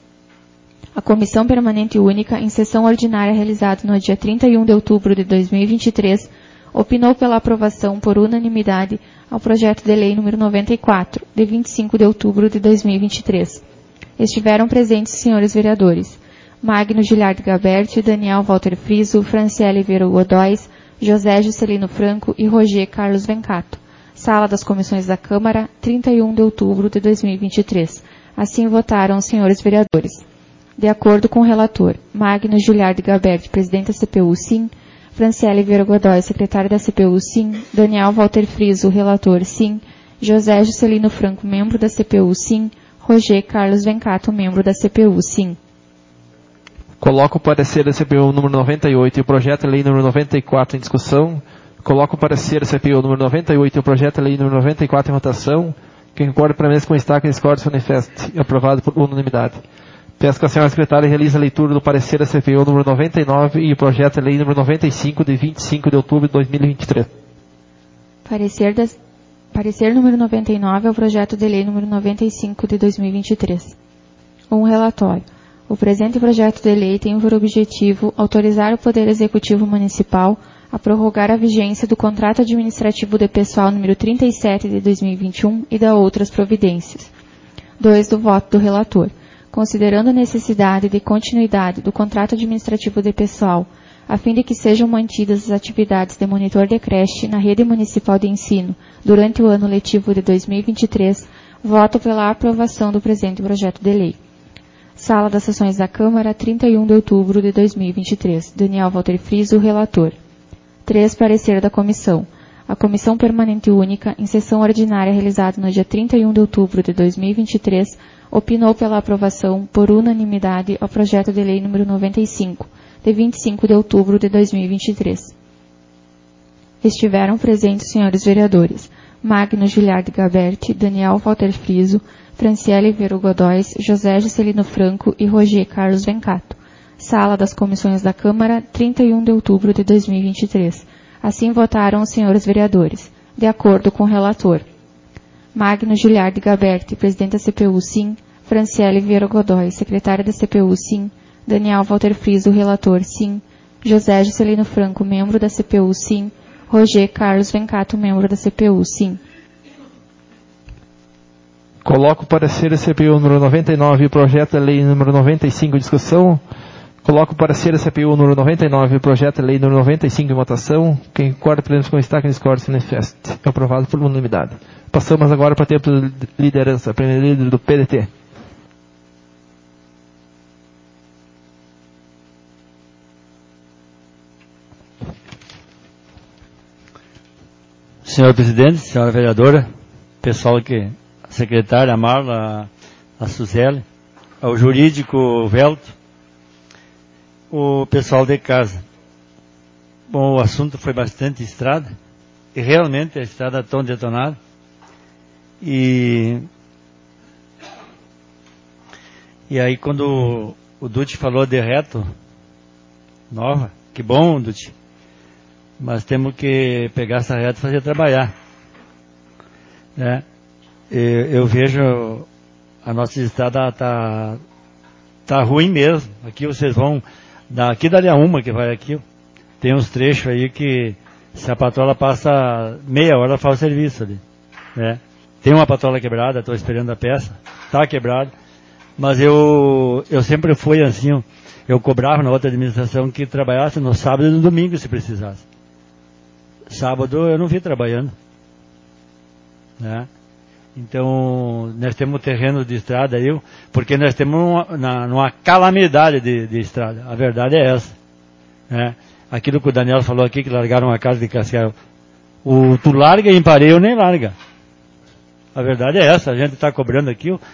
A Comissão Permanente Única, em sessão ordinária realizada no dia trinta e um de outubro de dois mil e vinte e três, opinou pela aprovação por unanimidade ao projeto de lei número noventa e quatro, de vinte e cinco de outubro de dois mil e vinte e três. Estiveram presentes os senhores vereadores Magno Giliardi Gaberti, Daniel Walter Friso, Franciele Vero Godóis, José Juscelino Franco e Roger Carlos Vencato. Sala das Comissões da Câmara, trinta e um de outubro de dois mil e vinte e três. Assim votaram os senhores vereadores. De acordo com o relator, Magno Giliardi Gaberti, presidente da C P U, sim. Franciele Vero Godói, secretária da C P U, sim. Daniel Walter Friso, relator, sim. José Juscelino Franco, membro da C P U, sim. Roger Carlos Vencato, membro da C P U, sim. Coloco o parecer da C P U número noventa e oito e o projeto de lei número noventa e quatro em discussão. Coloco o parecer da C P U número noventa e oito e o projeto de lei número noventa e quatro em votação. Quem concorda, permaneça com destaque nesse corte se manifeste. Aprovado por unanimidade. Peço que a senhora secretária realize a leitura do parecer da C P U número noventa e nove e o projeto de lei número noventa e cinco de vinte e cinco de outubro de dois mil e vinte e três. Parecer, das, parecer número noventa e nove ao projeto de lei número noventa e cinco de dois mil e vinte e três. um Relatório. O presente projeto de lei tem por objetivo autorizar o Poder Executivo Municipal a prorrogar a vigência do contrato administrativo de pessoal número trinta e sete de dois mil e vinte e um e da outras providências. dois Do voto do relator. Considerando a necessidade de continuidade do contrato administrativo de pessoal, a fim de que sejam mantidas as atividades de monitor de creche na rede municipal de ensino durante o ano letivo de dois mil e vinte e três, Voto pela aprovação do presente projeto de lei. Sala das Sessões da Câmara, trinta e um de outubro de dois mil e vinte e três. Daniel Walter Friso, relator. três. Parecer da Comissão. A Comissão Permanente Única, em sessão ordinária realizada no dia trinta e um de outubro de dois mil e vinte e três, opinou pela aprovação, por unanimidade, ao projeto de lei número noventa e cinco, de vinte e cinco de outubro de dois mil e vinte e três. Estiveram presentes os senhores vereadores Magno Giliardi Gaberti, Daniel Walter Friso, Franciele Vero Godóis, José Juscelino Franco e Roger Carlos Vencato. Sala das Comissões da Câmara, trinta e um de outubro de dois mil e vinte e três. Assim votaram os senhores vereadores. De acordo com o relator. Magno Giliardi Gaberti, presidente da C P U, sim. Franciele Vero Godóis, secretária da C P U, sim. Daniel Walter Friso, relator, sim. José Juscelino Franco, membro da C P U, sim. Roger Carlos Vencato, membro da C P U, sim. Coloco o parecer da C P U número noventa e nove e o projeto de lei número noventa e cinco em discussão. Coloco o parecer da C P U número noventa e nove e o projeto de lei número noventa e cinco em votação. Quem concorda, podemos constar, quem discorda, se manifeste. É aprovado por unanimidade. Passamos agora para o tempo de liderança. Primeiro líder do P D T. Senhor presidente, senhora vereadora, pessoal que, a secretária, a Marla, a Suzele, ao jurídico, o Velto, o pessoal de casa. Bom, o assunto foi bastante estrada, e realmente a estrada tão detonada, e, e aí quando o, o Dutti falou de reto, nova, que bom, Dutti, mas temos que pegar essa reta e fazer trabalhar, né? Eu, eu vejo a nossa estrada tá, tá ruim mesmo. Aqui vocês vão, daqui dali a uma que vai aqui, tem uns trechos aí que se a patrola passa meia hora faz o serviço ali, né? Tem uma patrola quebrada, estou esperando a peça, tá quebrada, mas eu, eu sempre fui assim, eu cobrava na outra administração que trabalhasse no sábado e no domingo se precisasse. Sábado eu não vi trabalhando, né? Então nós temos terreno de estrada aí, porque nós temos uma, na, uma calamidade de, de estrada. A verdade é essa, né? Aquilo que o Daniel falou aqui, que largaram a casa de Cascavel, o tu larga e emparei, eu nem larga. A verdade é essa, a gente está cobrando aqui, uh,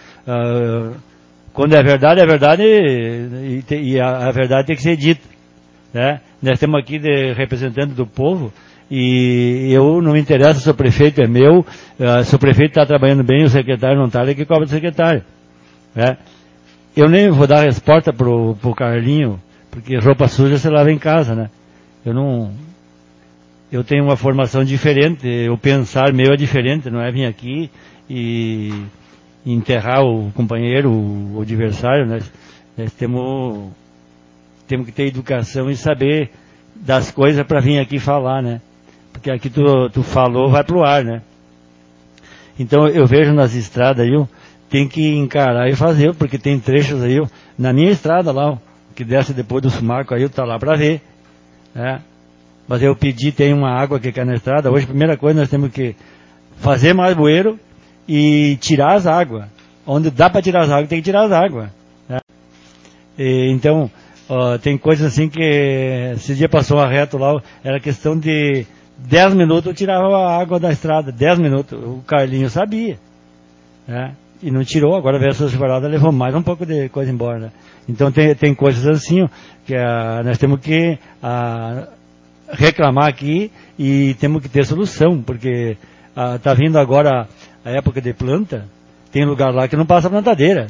quando é verdade, é verdade, e, e, e a, a verdade tem que ser dita, né? Nós temos aqui de representante do povo, e eu não me interessa se o prefeito é meu, uh, se o prefeito está trabalhando bem, o secretário não está, ele que cobra do secretário, né? Eu nem vou dar resposta pro, pro Carlinho, porque roupa suja você lava em casa, né? Eu não, eu tenho uma formação diferente, o pensar meu é diferente, não é vir aqui e enterrar o companheiro, o, o adversário, né? Nós temos, temos que ter educação e saber das coisas para vir aqui falar, né? Porque aqui tu, tu falou, vai pro ar, né? Então eu vejo nas estradas aí, tem que encarar e fazer, porque tem trechos aí, na minha estrada lá, que desce depois do Sumarco aí, tá lá para ver, né? Mas eu pedi, tem uma água que cai na estrada, hoje a primeira coisa nós temos que fazer mais bueiro e tirar as águas. Onde dá para tirar as águas, tem que tirar as águas, né? E, então, ó, tem coisas assim que, esse dia passou a reto lá, era questão de dez minutos eu tirava a água da estrada, dez minutos, o Carlinho sabia, né? E não tirou, agora veio essa chuvarada, levou mais um pouco de coisa embora, né? Então tem, tem coisas assim, que a, nós temos que a, reclamar aqui e temos que ter solução, porque está vindo agora a época de planta, tem lugar lá que não passa plantadeira.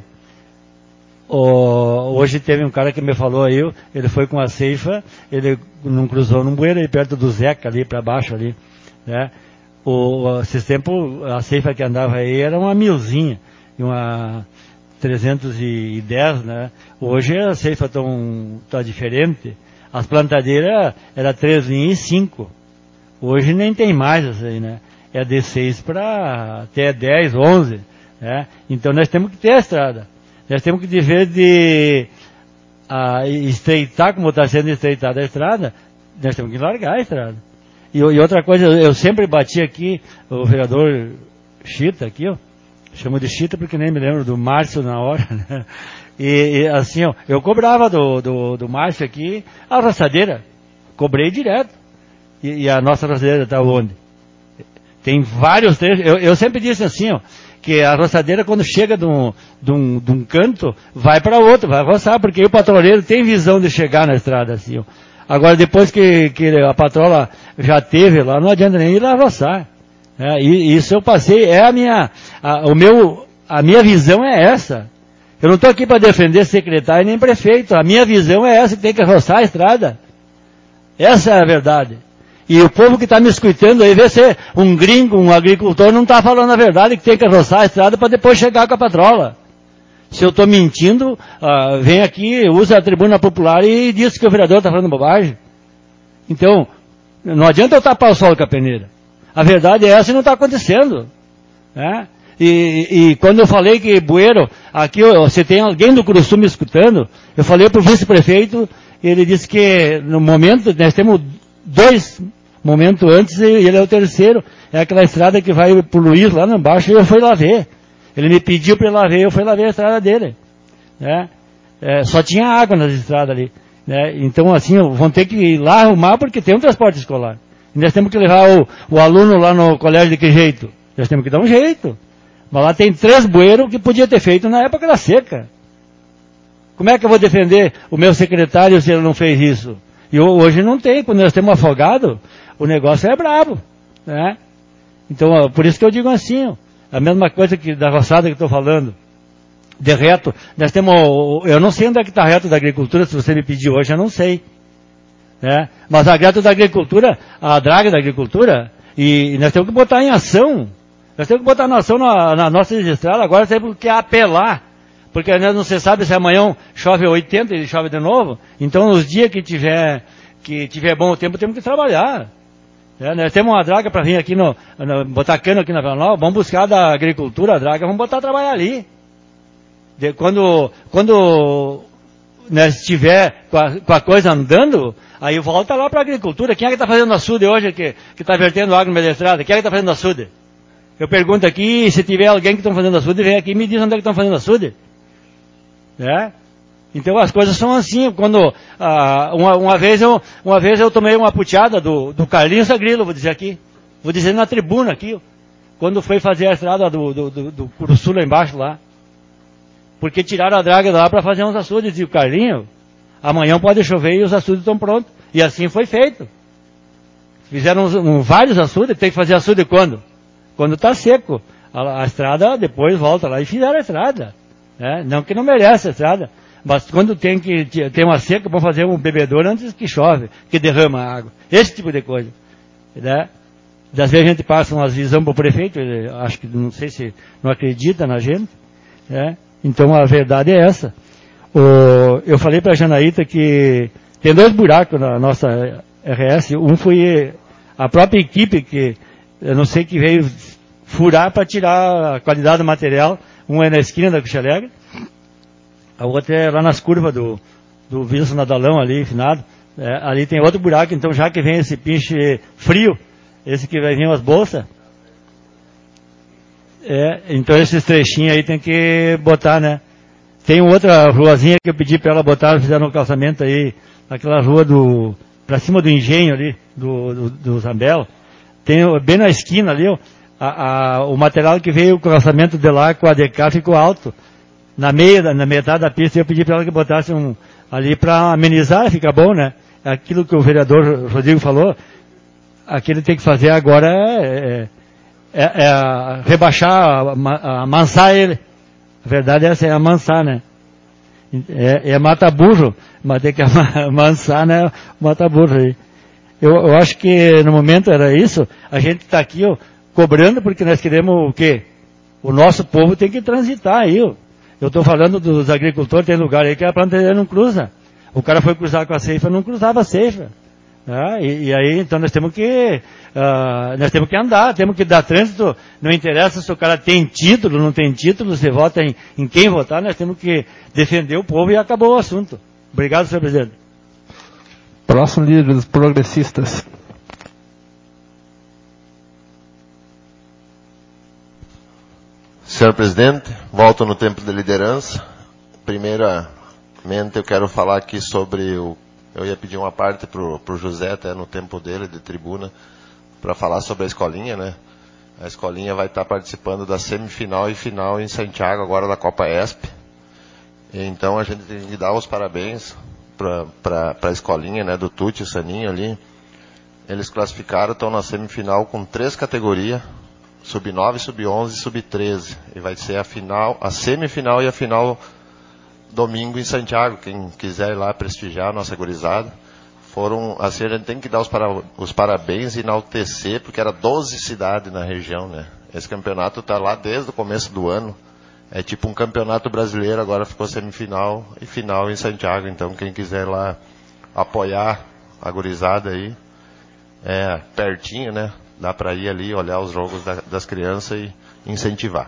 O, hoje teve um cara que me falou aí, ele foi com a ceifa, ele não cruzou num bueiro aí perto do Zeca ali para baixo ali, né? O, esses tempos a ceifa que andava aí era uma milzinha, uma trezentos e dez, né? Hoje a ceifa tão, tá diferente. As plantadeiras era três linhas e cinco. Hoje nem tem mais isso aí, né? É de seis para até dez, onze, né? Então nós temos que ter a estrada. Nós temos que, de vez de a, estreitar, como está sendo estreitada a estrada, nós temos que largar a estrada. E, e outra coisa, eu sempre bati aqui, o vereador Chita aqui, ó, chamo de Chita porque nem me lembro do Márcio na hora, né? E, e assim, ó, eu cobrava do, do, do Márcio aqui a roçadeira. Cobrei direto. E, e a nossa roçadeira está onde? Tem vários trechos. Eu, eu sempre disse assim, ó, que a roçadeira, quando chega de um, de um, de um canto, vai para outro, vai roçar, porque o patrulheiro tem visão de chegar na estrada, assim, ó. Agora, depois que, que a patrola já teve lá, não adianta nem ir lá roçar. É, e isso eu passei, é a minha, a, o meu, a minha visão é essa. Eu não estou aqui para defender secretário nem prefeito, a minha visão é essa, que tem que roçar a estrada. Essa é a verdade. E o povo que está me escutando aí, vê se um gringo, um agricultor, não está falando a verdade, que tem que roçar a estrada para depois chegar com a patrola. Se eu estou mentindo, uh, vem aqui, usa a tribuna popular e diz que o vereador está falando bobagem. Então, não adianta eu tapar o sol com a peneira. A verdade é essa e não está acontecendo. Né? E, e quando eu falei que Bueiro, aqui você tem alguém do Curuçu me escutando, eu falei para o vice-prefeito, ele disse que no momento, nós temos dois momentos antes e ele é o terceiro. É aquela estrada que vai para o Luiz lá embaixo e eu fui lá ver. Ele me pediu para ir lá ver, eu fui lá ver a estrada dele. Né? É, só tinha água nas estradas ali. Né? Então assim, vão ter que ir lá arrumar porque tem um transporte escolar. E nós temos que levar o, o aluno lá no colégio de que jeito? Nós temos que dar um jeito. Mas lá tem três bueiros que podia ter feito na época da seca. Como é que eu vou defender o meu secretário se ele não fez isso? E hoje não tem, quando nós temos afogado, o negócio é brabo. Né? Então, por isso que eu digo assim, ó, a mesma coisa que da roçada que estou falando, de reto, nós temos, eu não sei onde é que está reto da agricultura, se você me pediu hoje, eu não sei. Né? Mas a reto da agricultura, a draga da agricultura, e, e nós temos que botar em ação, nós temos que botar em ação na, na nossa estrada, agora temos que apelar, porque nós não se sabe se amanhã chove oitenta e chove de novo, então nos dias que tiver, que tiver bom o tempo, temos que trabalhar. É, nós temos uma draga para vir aqui, no, no, botar cano aqui na Vila Nova, vamos buscar da agricultura a draga, vamos botar a trabalhar ali. De, quando, quando nós estiver com a, com a coisa andando, aí volta lá para a agricultura. Quem é que está fazendo açude hoje, que está vertendo água no meio da estrada? Quem é que está fazendo açude? Eu pergunto aqui, se tiver alguém que está fazendo açude, vem aqui e me diz onde é que estão fazendo açude. É? Então as coisas são assim. Quando ah, uma, uma, vez eu, uma vez eu tomei uma puteada do, do Carlinhos Sagrilo, vou dizer aqui. Vou dizer na tribuna aqui. Quando foi fazer a estrada do, do, do, do Curuçu lá embaixo lá. Porque tiraram a draga lá para fazer uns açudes. E o Carlinho, amanhã pode chover e os açudes estão prontos. E assim foi feito. Fizeram uns, um, vários açudes. Tem que fazer açude quando? Quando está seco. A, a estrada depois volta lá e fizeram a estrada. É? Não que não merece a estrada. Mas quando tem que ter uma seca, vão fazer um bebedouro antes que chove, que derrama a água. Esse tipo de coisa. Né? Das vezes a gente passa umas visões para o prefeito, ele, acho que não sei se não acredita na gente. Né? Então a verdade é essa. O, eu falei para a Janaíta que tem dois buracos na nossa R S. Um foi a própria equipe que, eu não sei, que veio furar para tirar a qualidade do material. Um é na esquina da Cuxalega. A outra é lá nas curvas do, do Wilson Nadalão ali, finado. É, ali tem outro buraco, então já que vem esse pinche frio, esse que vai vir umas bolsas, é, então esses trechinhos aí tem que botar, né? Tem outra ruazinha que eu pedi para ela botar, fizeram um calçamento aí, aquela rua do, pra cima do engenho ali, do, do, do Zambel. Tem, bem na esquina ali, ó, a, a, o material que veio, o calçamento de lá com a D K ficou alto. Na meia, na metade da pista, eu pedi para ela que botasse um, ali para amenizar, fica bom, né? Aquilo que o vereador Rodrigo falou, aquilo tem que fazer agora é, é, é rebaixar, amansar ele. A verdade é essa, é amansar, né? É, é mata-burro, mas tem que amansar, né? Mata-burro aí. Eu, eu acho que no momento era isso, a gente está aqui, ó, cobrando porque nós queremos o quê? O nosso povo tem que transitar aí, ó. Eu estou falando dos agricultores, tem lugar aí que a plantadeira não cruza. O cara foi cruzar com a ceifa, não cruzava a ceifa. Né? E, e aí, então nós temos que, uh, nós temos que andar, temos que dar trânsito, não interessa se o cara tem título, não tem título, você vota em, em quem votar, nós temos que defender o povo e acabou o assunto. Obrigado, senhor presidente. Próximo líder dos progressistas. senhor presidente, volto no tempo de liderança. Primeiramente eu quero falar aqui sobre o... Eu ia pedir uma parte para o José, até no tempo dele, de tribuna, para falar sobre a escolinha, né? A escolinha vai estar participando da semifinal e final em Santiago, agora da Copa E S P. Então a gente tem que dar os parabéns para a escolinha, né, do Tuti e Saninho ali. Eles classificaram, estão na semifinal com três categorias, sub nove, sub onze e sub treze. E vai ser a final, a semifinal e a final domingo em Santiago. Quem quiser ir lá prestigiar a nossa gurizada. Foram, assim, a gente tem que dar os, para, os parabéns e enaltecer, porque era doze cidades na região, né? Esse campeonato está lá desde o começo do ano. É tipo um campeonato brasileiro, agora ficou semifinal e final em Santiago. Então quem quiser lá apoiar a gurizada aí, é pertinho, né? Dá para ir ali, olhar os jogos da, das crianças e incentivar.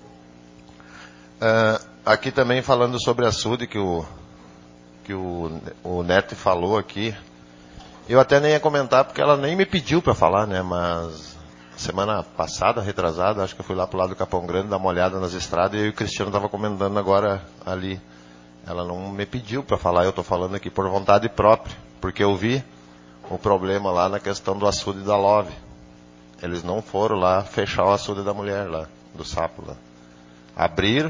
Uh, aqui também falando sobre a S U D, que o, que o, o Neto falou aqui. Eu até nem ia comentar, porque ela nem me pediu para falar, né? Mas semana passada, retrasada, acho que eu fui lá pro lado do Capão Grande, dar uma olhada nas estradas, e eu e o Cristiano estava comentando agora ali. Ela não me pediu para falar, eu estou falando aqui por vontade própria, porque eu vi o problema lá na questão do açude da Love. Eles não foram lá fechar o açude da mulher lá, do sapo lá. Abriram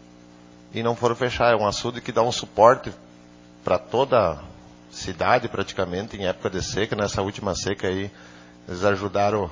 e não foram fechar. É um açude que dá um suporte para toda a cidade praticamente em época de seca. Nessa última seca aí, eles ajudaram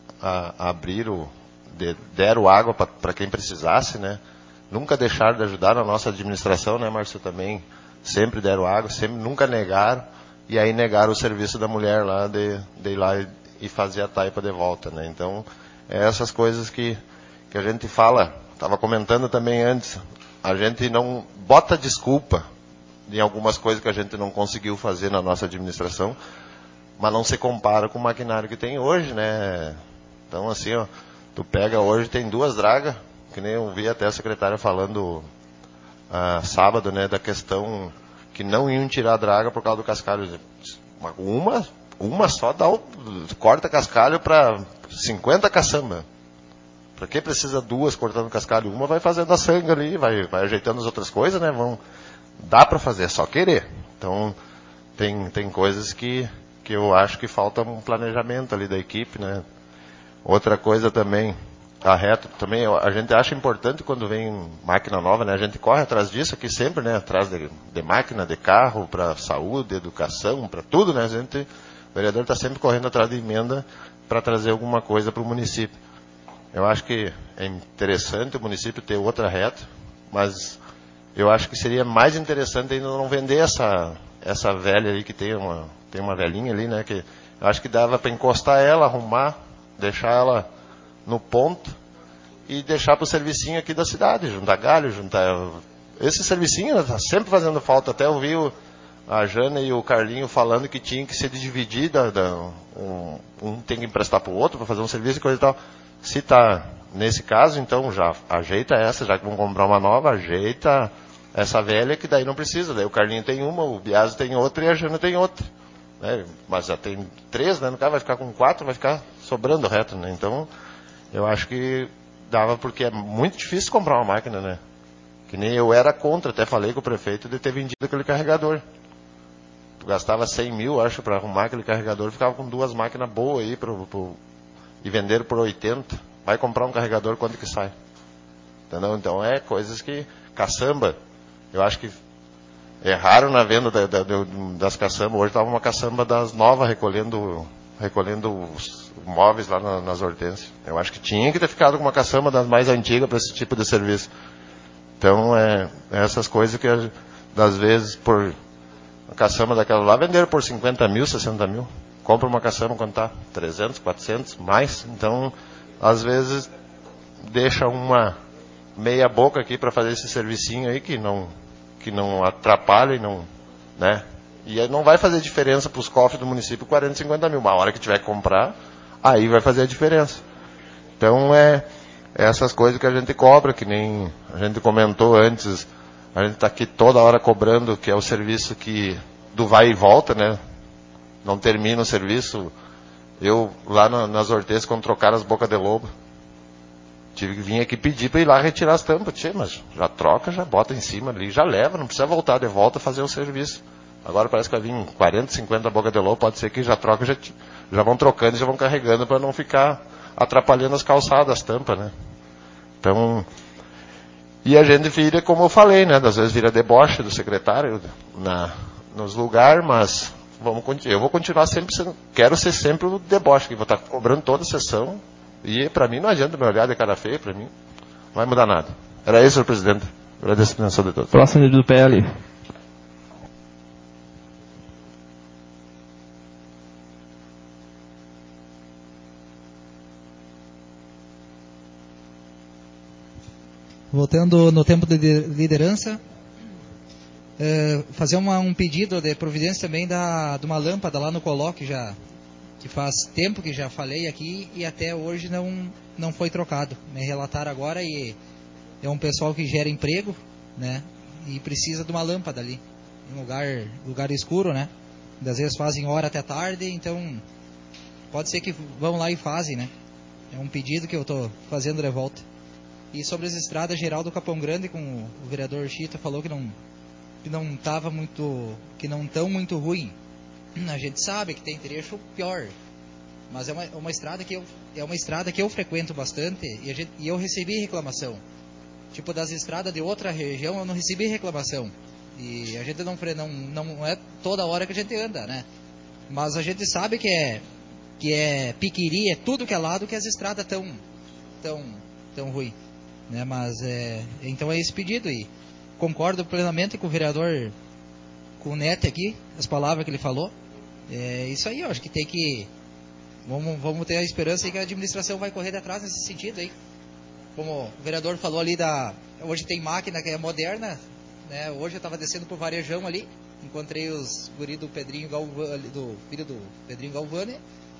a, a abrir, o, de, deram água para quem precisasse, né? Nunca deixaram de ajudar na nossa administração, né, Márcio? Também sempre deram água, sempre, nunca negaram. E aí negaram o serviço da mulher lá de, de ir lá e, e fazer a taipa de volta, né? Então, é essas coisas que, que a gente fala. Estava comentando também antes. A gente não bota desculpa em algumas coisas que a gente não conseguiu fazer na nossa administração, mas não se compara com o maquinário que tem hoje, né? Então, assim, ó, tu pega hoje, tem duas dragas, que nem eu vi até a secretária falando ah, sábado, né, da questão que não iam tirar a draga por causa do cascalho. Uma, uma só dá o, corta cascalho para cinquenta caçamba. Para que precisa duas cortando cascalho? Uma vai fazendo a sanga ali, vai, vai ajeitando as outras coisas, né? Vão, dá para fazer, é só querer. Então, tem, tem coisas que, que eu acho que falta um planejamento ali da equipe, né? Outra coisa também, a Reto, também a gente acha importante quando vem máquina nova, né? A gente corre atrás disso aqui sempre, né? Atrás de, de máquina, de carro, para saúde, educação, para tudo, né? A gente, o vereador está sempre correndo atrás de emenda para trazer alguma coisa para o município. Eu acho que é interessante o município ter outra reta, mas eu acho que seria mais interessante ainda não vender essa, essa velha ali, que tem uma, tem uma velhinha ali, né? Que eu acho que dava para encostar ela, arrumar, deixar ela no ponto e deixar para o servicinho aqui da cidade, juntar galho, juntar... Esse servicinho está sempre fazendo falta. Até eu vi o, a Jana e o Carlinho falando que tinha que ser dividir, da, da, um, um tem que emprestar para o outro para fazer um serviço e coisa e tal. Se está nesse caso, então já ajeita essa, já que vão comprar uma nova, ajeita essa velha, que daí não precisa. Daí o Carlinho tem uma, o Biase tem outra e a Jana tem outra. Né? Mas já tem três, né? No caso vai ficar com quatro, vai ficar sobrando reto, né? Então, eu acho que dava, porque é muito difícil comprar uma máquina, né? Que nem eu era contra, até falei com o prefeito de ter vendido aquele carregador. Tu gastava cem mil, acho, para arrumar aquele carregador, ficava com duas máquinas boas aí pro, pro, e venderam por oitenta. Vai comprar um carregador, quanto que sai? Entendeu? Então é coisas que... Caçamba, eu acho que erraram na venda da, da, das caçambas. Hoje estava uma caçamba das novas recolhendo, recolhendo os móveis lá na, nas hortênsias. Eu acho que tinha que ter ficado com uma caçamba das mais antigas para esse tipo de serviço. Então, é, é essas coisas que, às vezes, por a caçamba daquela lá, venderam por cinquenta mil, sessenta mil. Compra uma caçamba quando está trezentos, quatrocentos, mais. Então, às vezes, deixa uma meia boca aqui para fazer esse servicinho aí que não, que não atrapalha e não, né? E aí não vai fazer diferença para os cofres do município quarenta, cinquenta mil. Uma hora que tiver que comprar, aí vai fazer a diferença. Então, é... essas coisas que a gente cobra, que nem a gente comentou antes, a gente está aqui toda hora cobrando, que é o serviço que do vai e volta, né? Não termina o serviço. Eu, lá na, nas hortênsias, quando trocaram as bocas de lobo, tive que vir aqui pedir para ir lá retirar as tampas. Tchê, mas já troca, já bota em cima ali, já leva, não precisa voltar de volta a fazer o serviço. Agora parece que vai vir quarenta, cinquenta boca de lô, pode ser que já troca, já, já vão trocando e já vão carregando para não ficar atrapalhando as calçadas, as tampas, né? Então, e a gente vira, como eu falei, né? Às vezes vira deboche do secretário na, nos lugares, mas vamos, eu vou continuar sempre sendo, quero ser sempre o deboche, que vou estar cobrando toda a sessão. E para mim não adianta me olhar de cara feia, para mim não vai mudar nada. Era isso, senhor presidente. Agradeço a atenção de todos. Próximo do P L. Voltando no tempo de liderança, é, fazer uma, um pedido de providência também da, de uma lâmpada lá no Coloque, já, que faz tempo que já falei aqui e até hoje não, não foi trocado. Me relataram agora e é um pessoal que gera emprego, né? E precisa de uma lâmpada ali, em um lugar, lugar escuro, né? Às vezes fazem hora até tarde, então pode ser que vão lá e fazem, né? É um pedido que eu estou fazendo de volta. E sobre as estradas geral do Capão Grande, como o vereador Chita falou que não que não tava muito, que não tão muito ruim. A gente sabe que tem trecho pior, mas é uma, uma estrada que eu é uma estrada que eu frequento bastante e, a gente, e eu recebi reclamação. Tipo, das estradas de outra região eu não recebi reclamação. E a gente não não não é toda hora que a gente anda, né? Mas a gente sabe que é que é piquiri, é tudo que é lado que as estradas tão tão tão ruim. Né, mas é, então é esse pedido e concordo plenamente com o vereador, com o Neto aqui, as palavras que ele falou. É isso aí, eu acho que tem que vamos, vamos ter a esperança aí que a administração vai correr atrás nesse sentido aí. Como o vereador falou ali, da hoje tem máquina que é moderna, né? Hoje eu estava descendo pro Varejão ali, encontrei os guri do Pedrinho Galvani, do filho do Pedrinho Galvani,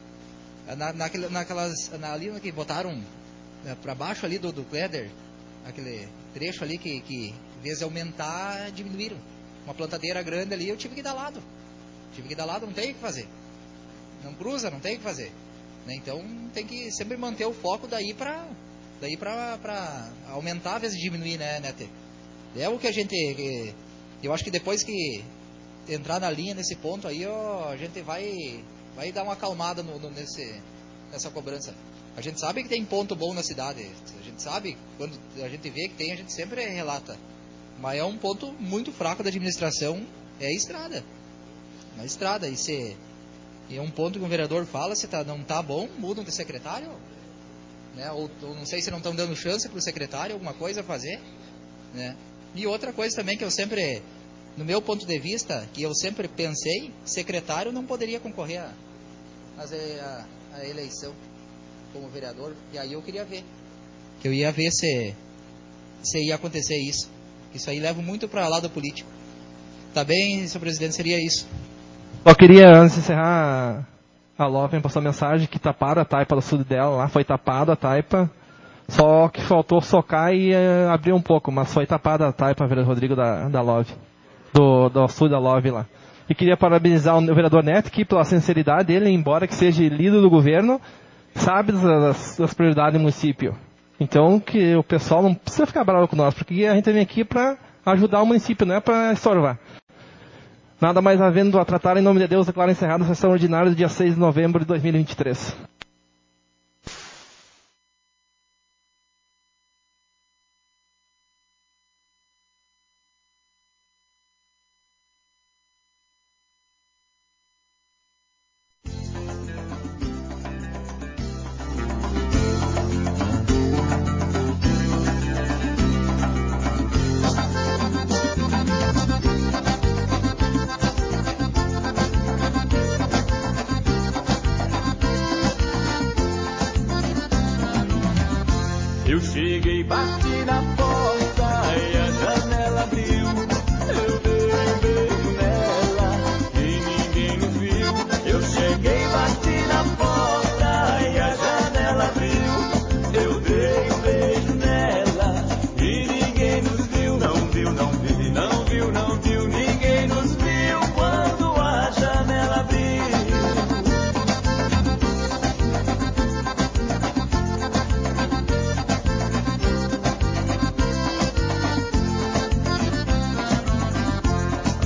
na, naquela, naquelas na, ali que botaram para baixo ali do, do Kleder, aquele trecho ali que, que em vez de aumentar, diminuíram. Uma plantadeira grande ali, eu tive que dar lado. Tive que dar lado, não tem o que fazer. Não cruza, não tem o que fazer. Né? Então tem que sempre manter o foco daí para daí pra, pra aumentar, às vezes diminuir, né, Nete? É o que a gente... Eu acho que depois que entrar na linha nesse ponto aí, ó, a gente vai, vai dar uma acalmada no, no, nesse, nessa cobrança. A gente sabe que tem ponto bom na cidade. A gente sabe, quando a gente vê que tem, a gente sempre relata. Mas é um ponto muito fraco da administração, é a estrada. Na estrada. E, se, e é um ponto que o vereador fala, se tá, não tá bom, mudam de secretário. Né? Ou, ou não sei se não estão dando chance para o secretário, alguma coisa a fazer. Né? E outra coisa também que eu sempre, no meu ponto de vista, que eu sempre pensei, secretário não poderia concorrer a, a, a eleição como vereador, e aí eu queria ver, que eu ia ver se, se ia acontecer isso. Isso aí leva muito para lado político. Tá bem, senhor presidente, seria isso. Só queria, antes de encerrar, a Love me passou mensagem que taparam a taipa do sul dela, lá foi tapada a taipa, só que faltou socar e uh, abrir um pouco, mas foi tapada a taipa, vereador Rodrigo da, da Love, do, do sul da Love lá. E queria parabenizar o vereador Neto, que pela sinceridade dele, embora que seja líder do governo, sabe das, das prioridades do município. Então, que o pessoal não precisa ficar bravo com nós, porque a gente vem aqui para ajudar o município, não é para estorvar. Nada mais havendo a tratar, em nome de Deus, declaro encerrada a sessão ordinária do dia seis de novembro de dois mil e vinte e três.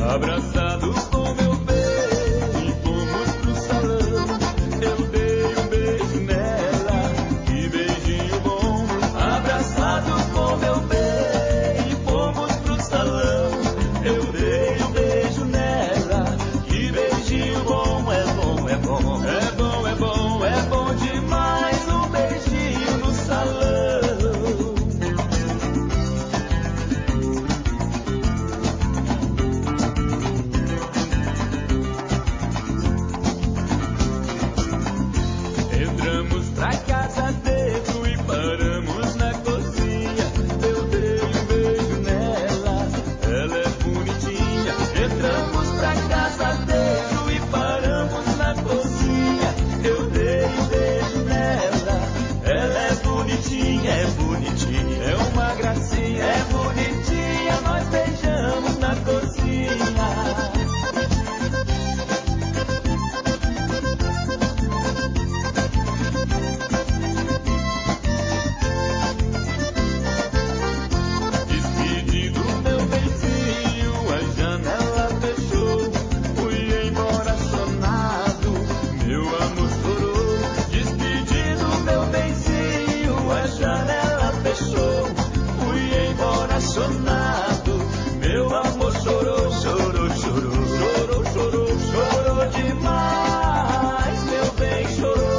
Abraçado com meu bem, fomos pro salão. Eu dei um beijo nela, que beijinho bom. Abraçado com meu bem, fomos pro salão. Eu dei um beijo nela, que beijinho bom. É bom, é bom, é bom, é bom, é bom demais um beijinho no salão. Entramos pra casa dentro e paramos na cozinha. Eu dei um beijo nela, ela é bonitinha. Entramos pra casa dentro e paramos na cozinha. Eu dei um beijo nela, ela é bonitinha, é bonitinha, é uma gracinha, é bonitinha. Nós beijamos na cozinha. Despedi do meu beicinho, a janela fechou. Fui embora sonado, meu amor chorou. Despedi do meu beicinho, a janela fechou. Fui embora sonado, meu amor chorou, chorou, chorou. Chorou, chorou, chorou demais, meu bem chorou.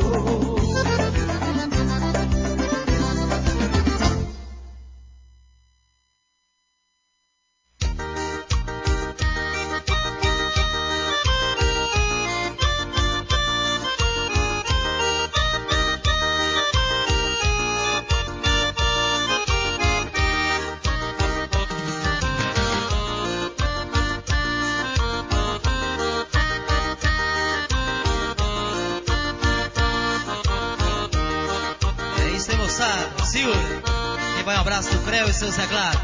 É isso aí, moçada. Segura. E vai um abraço do Creu e seu Zé Claro.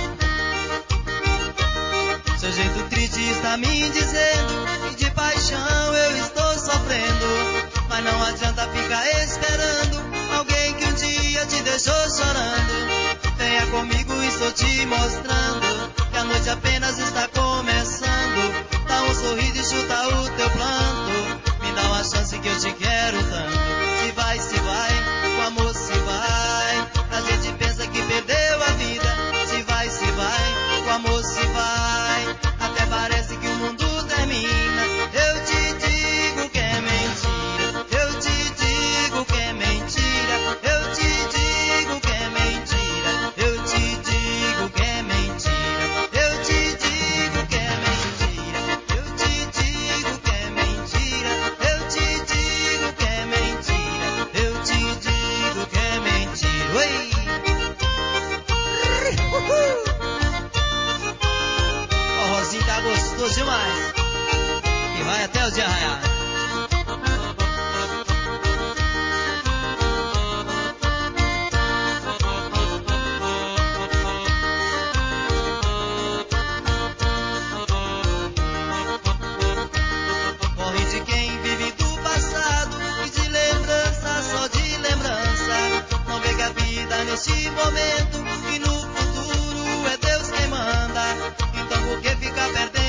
Seu jeito triste está me dizendo que de paixão eu estou sofrendo. Mas não adianta ficar esperando alguém que um dia te deixou chorando. Venha comigo, estou te mostrando que a noite apenas está começando. Dá um sorriso e chuta o teu planto. Me dá uma chance que eu te quero tanto. Se vai, se vai, com amor se vai. A gente pensa que perdeu a vida. Se vai, se vai, com amor se vai. Até parece que o mundo termina. Eu te digo que é mentira. Eu te digo que é mentira. Eu te digo que é mentira. Eu te digo que é mentira. Eu te digo que é mentira. Eu te digo que é mentira. Eu te digo que é mentira. Eu te digo que é mentira. Oi! O Rosinho tá gostoso demais. E vai até o dia raiar.